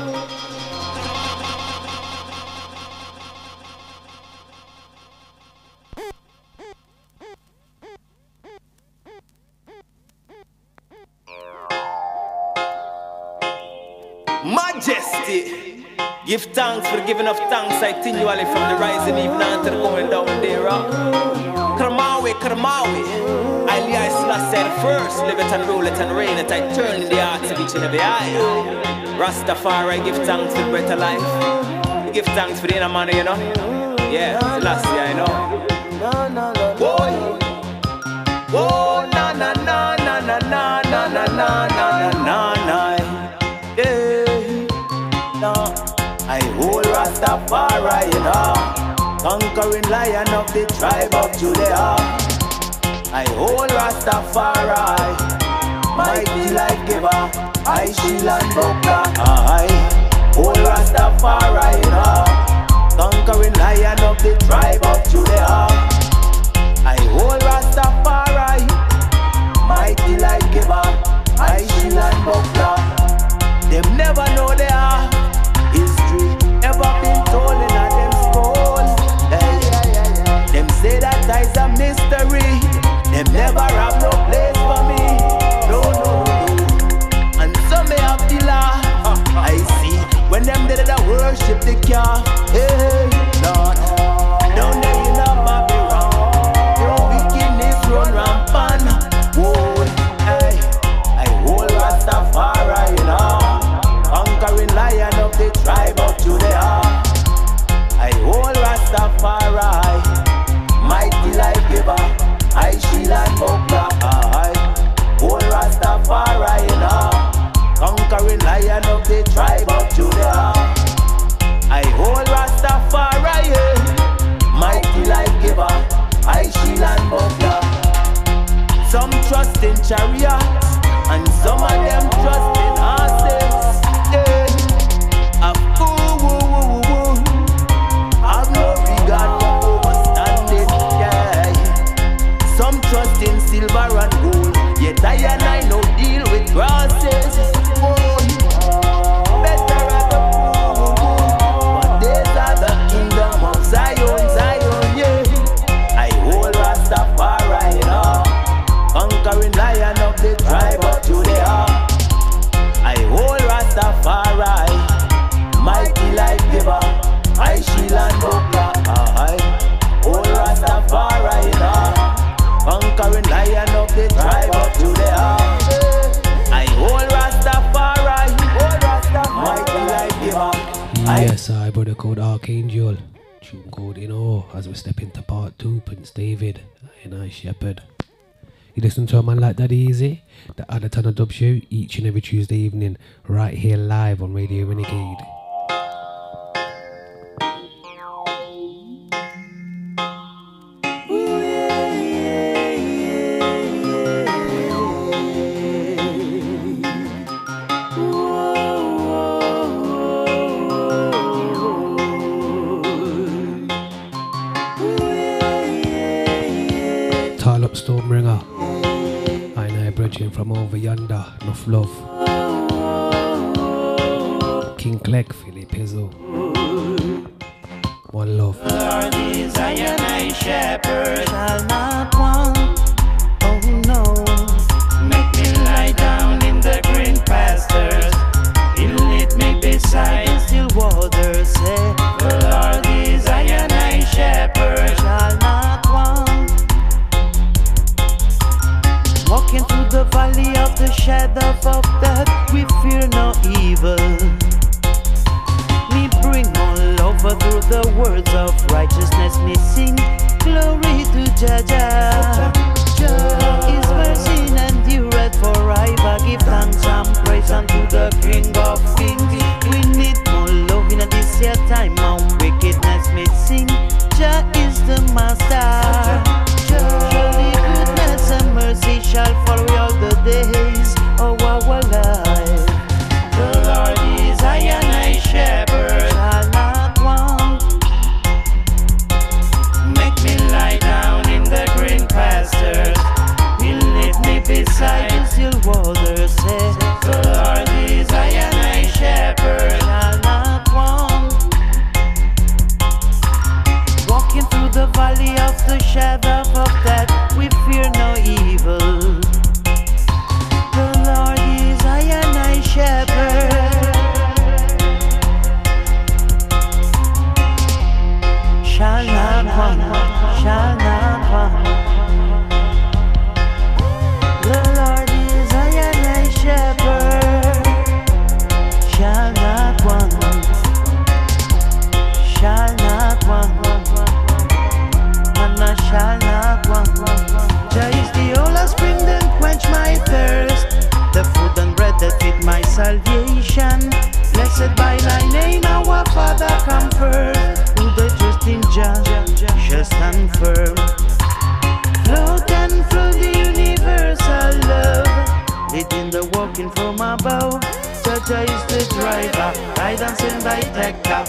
Majesty. Give thanks for giving of thanks continually from the rising evening to the going down there. Uh. Kramawi, Kramawi. I Selassie the first, live it and rule it and reign it. I turn in the hearts of each and every eye. Rastafari, give thanks for better life. Give thanks for the inner money, you know. Yeah, Selassie, I know. Whoa, whoa, na na na na na na na na na na na na. Yeah, no, I hold Rastafari, you know, conquering lion of the tribe of Judah. I hold Rastafari, mighty life giver, I shield and buckler. I hold Rastafari, you know, conquering lion of the tribe of Judah. I hold Rastafari, mighty life giver, I shield and buckler. Them never know they are history ever been told in a them skull. Hey, yeah, yeah, yeah. Them say that I's a mystery. Them never have no place for me. No, no, no. And some may have the laugh. I see when them did it, I worship the calf. Hey, Lord, down there in a Babylon, your wickedness run rampant. Whoa, hey, I hold Rastafari, you know, conquering lion of the tribe of Judah. I hold Rastafari, mighty life giver, I shield and buckler. I hold Rastafari, you know, conquering lion of the tribe of Judah. I hold Rastafari, yeah, mighty life giver, I shield and buckler. Some trust in chariots, and some of them trust in horses. Yeah, a fool, woo, woo, woo, woo. I've no regard for overstanding. Yeah. Some trust in silver and gold, yet I and I no deal with crosses. Oh, better at the fool, but these are the kingdom of Zion, Zion, yeah. I hold Rastafari, you know, conquering lion of the tribe of Judah. I hold Rastafari, mighty life giver, I shield and buckler. I hold Rastafari, you know, conquering lion of the tribe of Judah. I hold Rastafari, hold Rastafari, mighty life giver. Yes, I brother called Archangel. Tune called in awe as we step into part two, Prince David and I Shepherd. You listen to a man like that easy, the Other Ton of Dub Show, each and every Tuesday evening, right here live on Radio Renegade. Stormbringer, I and I bridging from over yonder, enough love. King Clegg, Philip Izzo, one love. Lord is I and I shepherd, shall not want, oh no. Make me lie down in the green pastures, He'll lead me beside still waters. Say, the Lord is I and I shepherd, shall not want. Walking through the valley of the shadow of death, we fear no evil. Me bring all over through the words of righteousness. Me sing glory to Jaja. His mercy endureth forever. Give thanks and praise unto the King of Kings. We need more love in this year time. On wickedness me sing. Jah is the Master. Surely goodness and mercy shall follow all the days of our life. The Lord is I and I shepherd, shall not want. Make me lie down in the green pastures, He'll lead me beside salvation. Blessed by thy name, our Father, come first. Who the trust in Jah shall stand firm. Float and flow the universal love, leading the walking from above. Jah is the driver, guidance and director.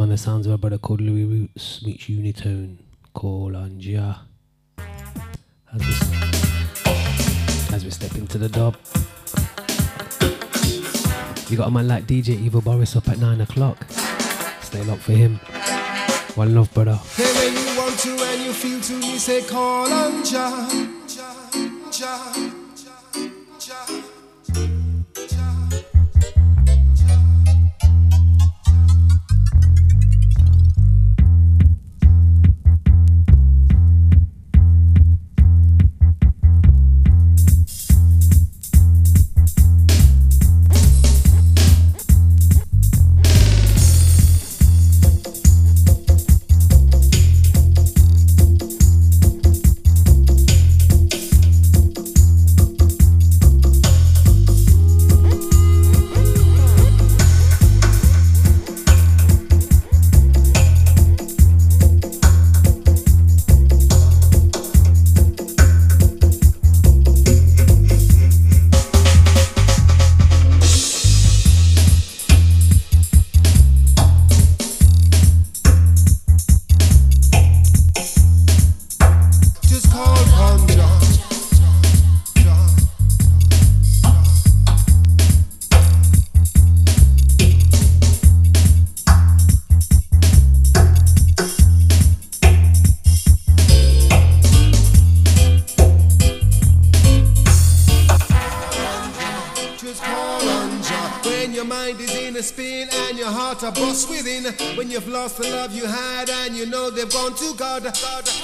on the sounds of a brother called Louis Roots meets Unitone. Call on Jah. As we, as we step into the dub. You got a man like D J Evil Boris up at nine o'clock. Stay locked for him. One love, brother. Hey, when you want to and you feel to me, say call on Jah, Jah, Jah, Jah. When you've lost the love you had and you know they've gone to God, God, God.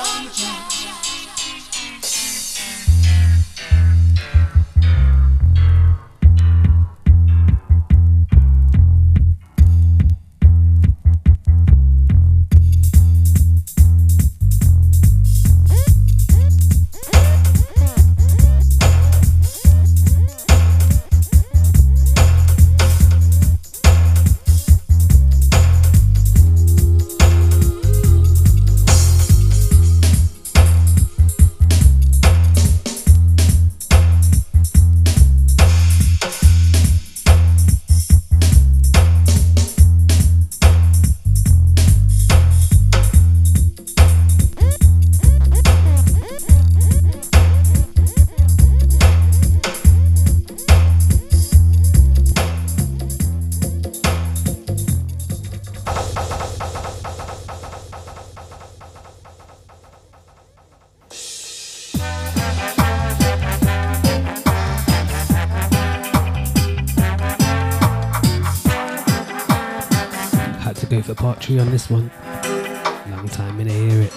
Tree on this one. Long time in hear it.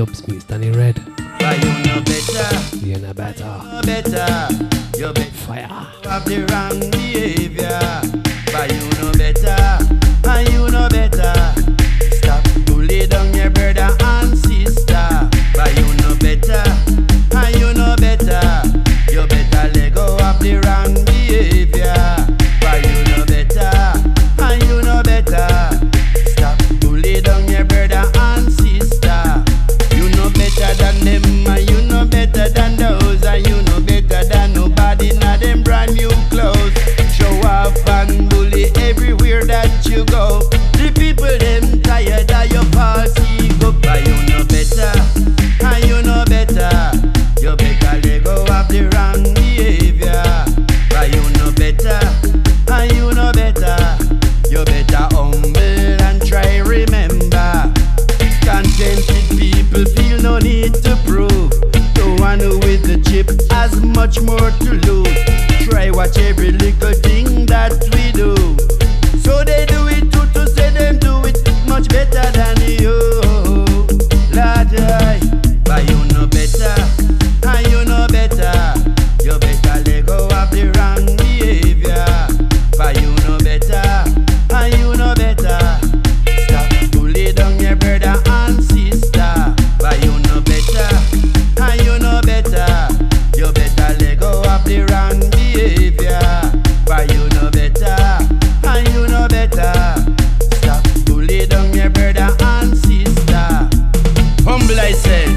Dubs meets Danny Red. But you know better. You know better. You know better. You better. Fire. Have the wrong behavior. But you know better. And you know better. Stop bully down your brother and sister. But you know better. And you know better. You better let go of the wrong behavior. But you know better. And you know better. Stop bully down your brother and sister. You know better than them, and you know better than those, and you know better than nobody. Now them brand new clothes. Show off and bully everywhere that you go. The people them tired of your party go. But you know better, and you know better. You better let go of the wrong behavior. But you know better, and you know better. You better humble and try remember. Contented people feel no need to prove. The one who with the chip has much more to lose. Try watch every little thing that we do. So they do it too, to say them do it much better than you. Lord, I, but you know better, and you know better. You better let go of the wrong behavior. But you know better, and you know better. Stop bully down your brother and sister. But you know better, and you know better. You better let go of the wrong behavior. But you know better, and you know better. Stop bully down your brother and sister. Humble thyself,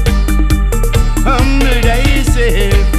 humble thyself,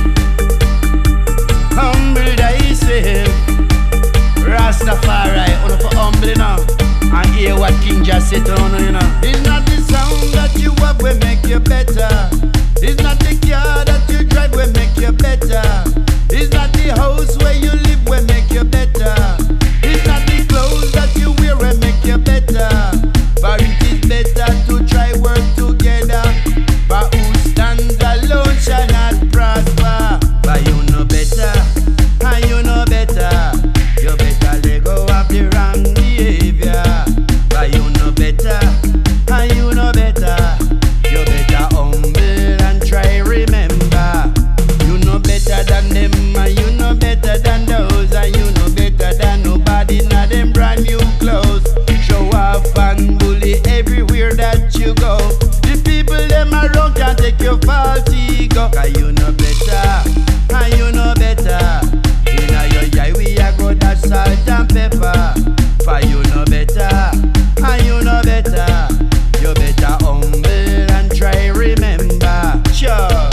humble thyself. Rastafari, on for humble now. And hear what King just said on you know. It's not the sound that you have will make you better. It's not the car that you drive will make you better. It's not the house where you live will make you better. It's not the clothes that you wear will make you better. But it is better to try work together. But who stands alone shall not prosper. But you know better, and you know better. You better let go of the wrong behavior. But you know better, and you know better. You better humble and try remember. You know better than them, and you know better than those, and you know better than nobody. Now them brand new clothes. Show off and bully everywhere that you go. The people them around can't take your faulty go. Cause you know better, and you know better. Inna your eye we a go that salt and pepper. For you know better, and you know better. You better humble and try remember. Sure.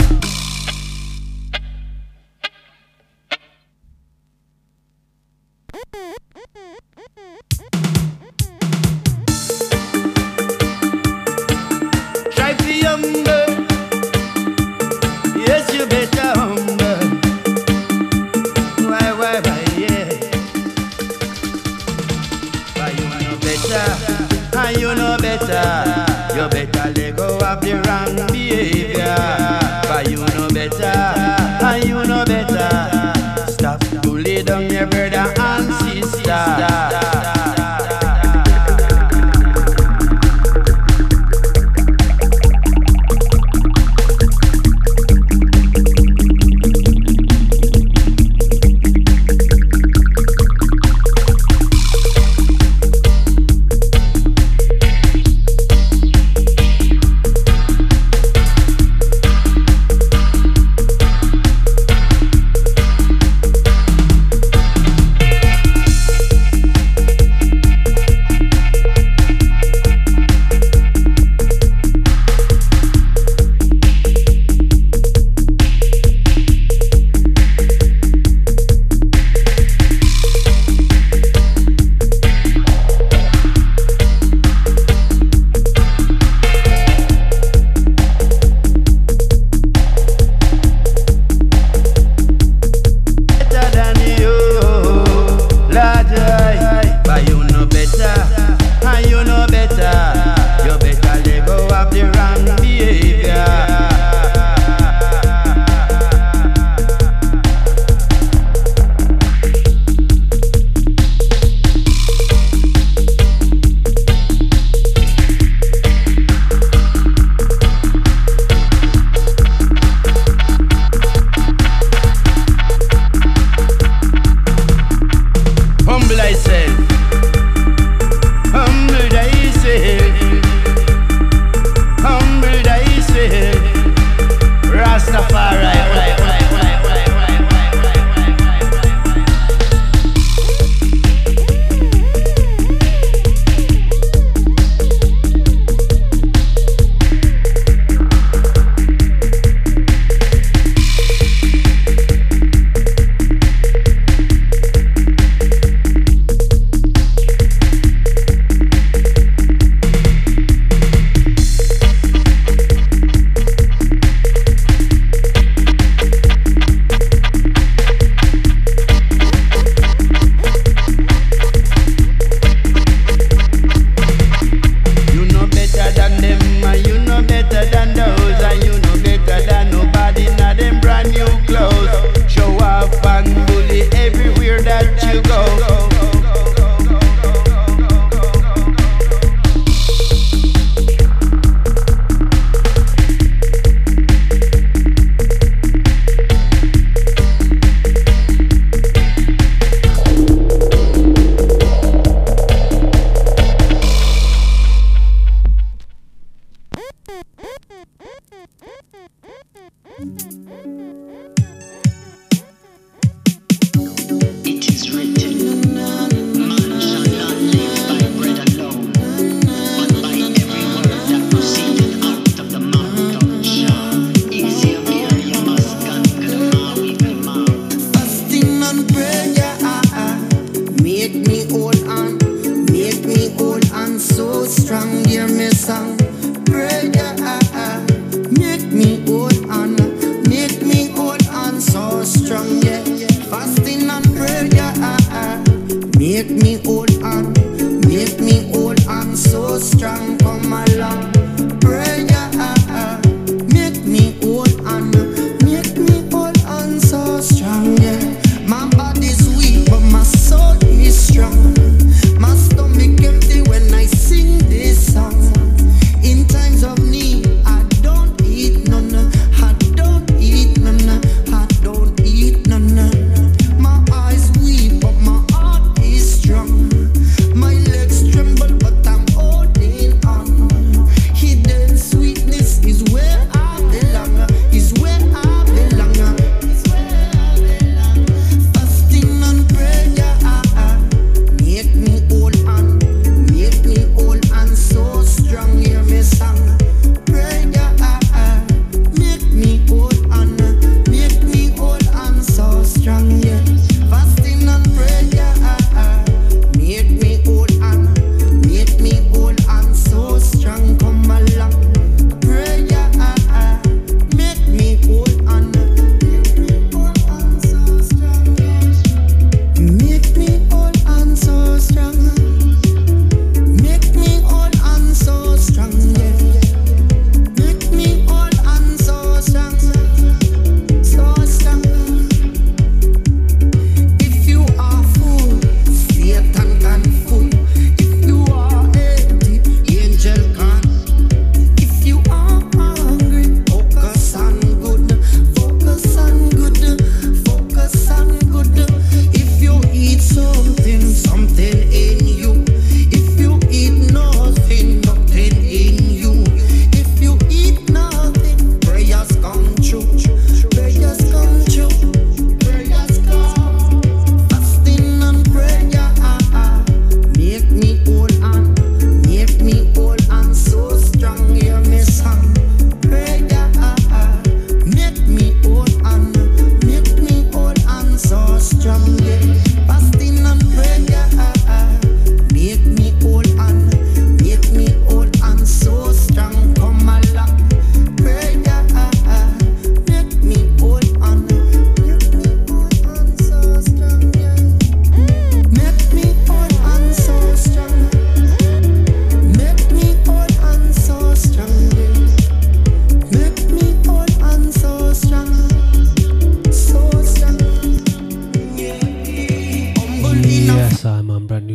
Try to be humble. Yes, you better humble. Why, why, why, yeah. But you know better, and you know better. You better let go of the wrong behavior. But you know better, and you know better. Stop bully down your brother and sister.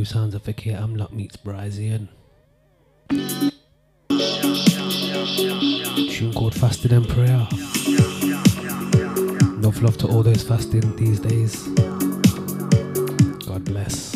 new sounds of Fakir Amlock meets Bryzian. Tune called Fasting and Prayer. Enough love to all those fasting these days. God bless.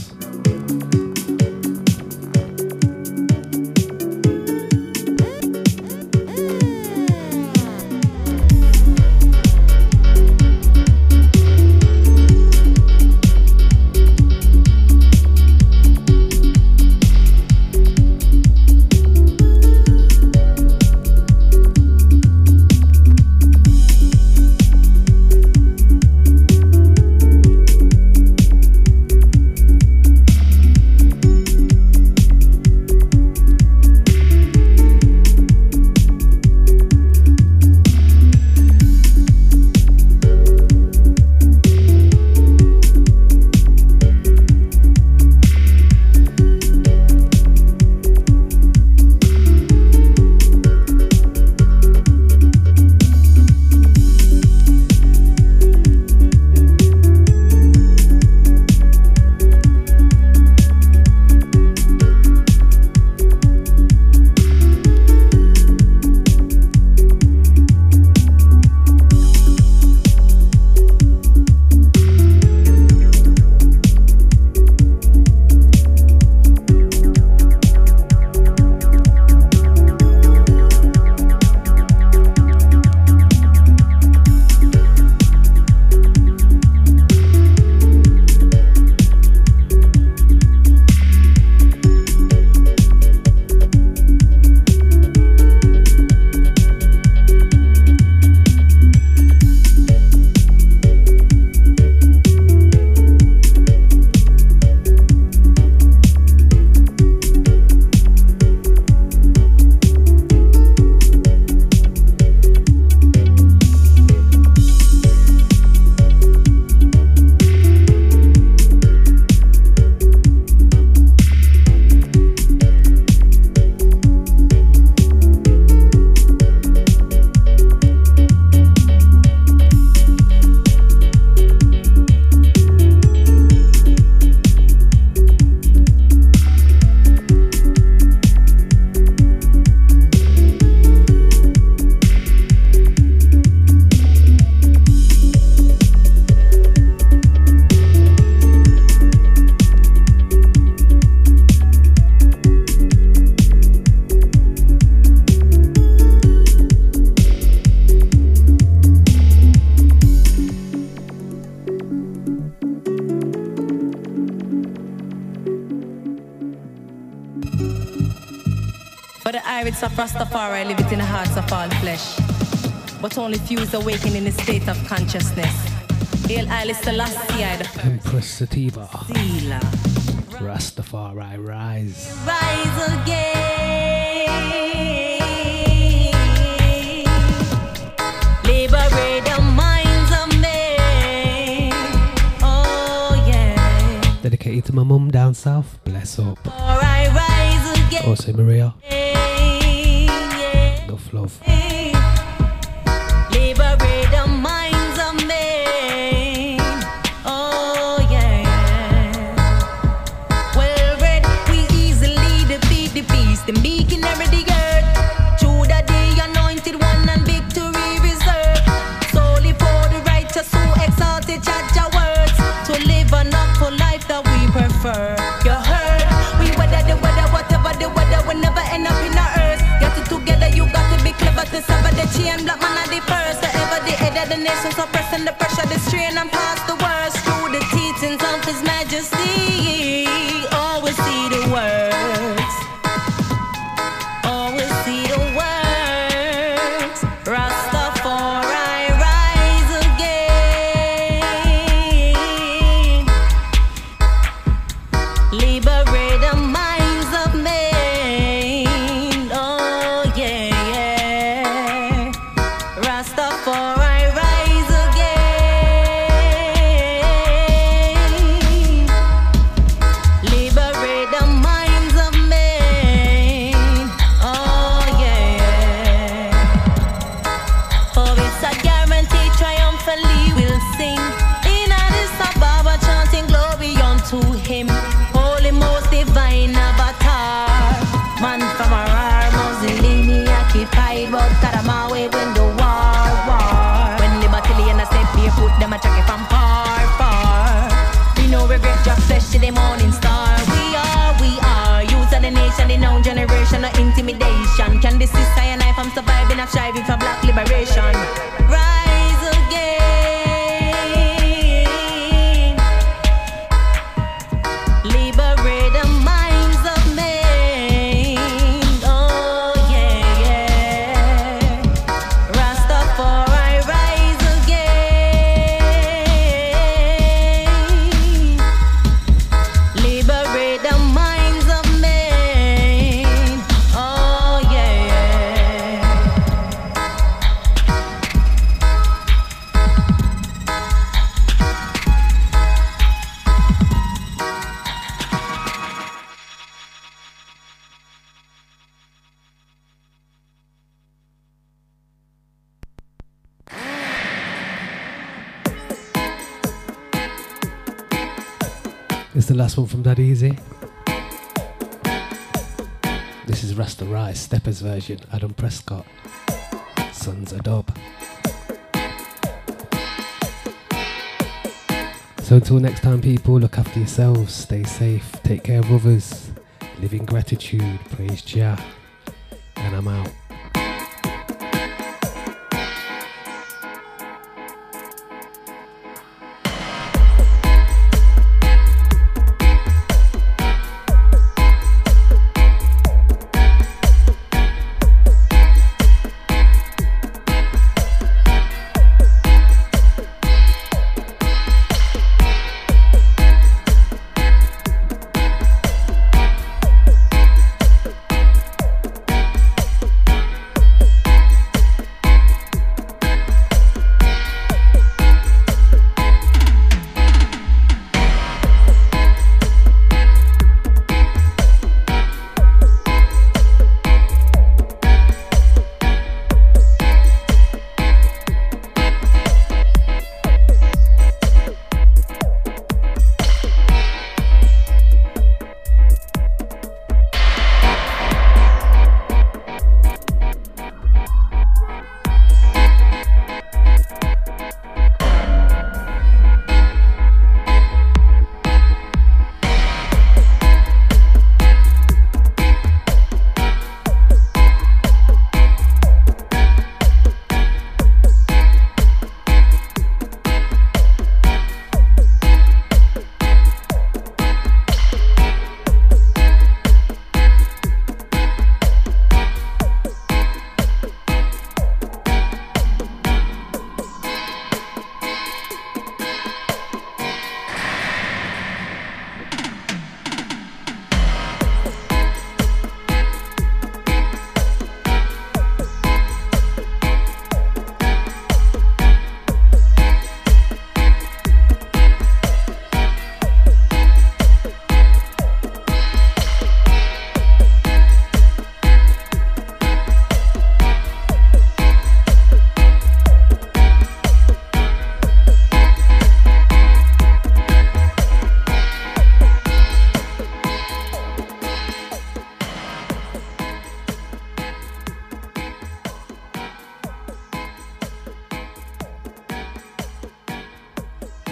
Spirits of Rastafari live it in the hearts of all flesh, but only few is awakened in a state of consciousness. Hail Haile Selassie, the Empress Sativa, Sila. Rastafari rise. Rise again. Liberate the minds of men. Oh yeah. Dedicated to my mum down south. Bless up. Alright, rise again. Also Maria. Yeah. Enough love. Liberate the minds of men. Oh yeah. Well read, we easily defeat the beast, the meek and every earth. Through the day anointed one and victory reserved. Solely for the righteous who exalted Jaja words. To live an awful life that we prefer. You heard? We weather the weather, whatever the weather, we never end up in our earth. Get it together, you got to be clever to sever the chain. Black man are the first, the ever the head of the nation, suppressing the pressure, the strain and past the worst. Through the teachings of His Majesty, always see the words. Always see the words. Rastafari rise again. Liberate the minds of men. Oh yeah, yeah. Rastafari rise again. me sister and I from surviving and striving for black liberation. Rise again, liberate the minds of men. Oh yeah, yeah. Rastafari rise again, liberate the minds of men. Oh yeah, yeah. It's the last one from Daddy Easy. This is Rasta Rice, Steppers version, Adam Prescott, Sons of Dub. So until next time, people, look after yourselves, stay safe, take care of others, live in gratitude, praise Jah, and I'm out.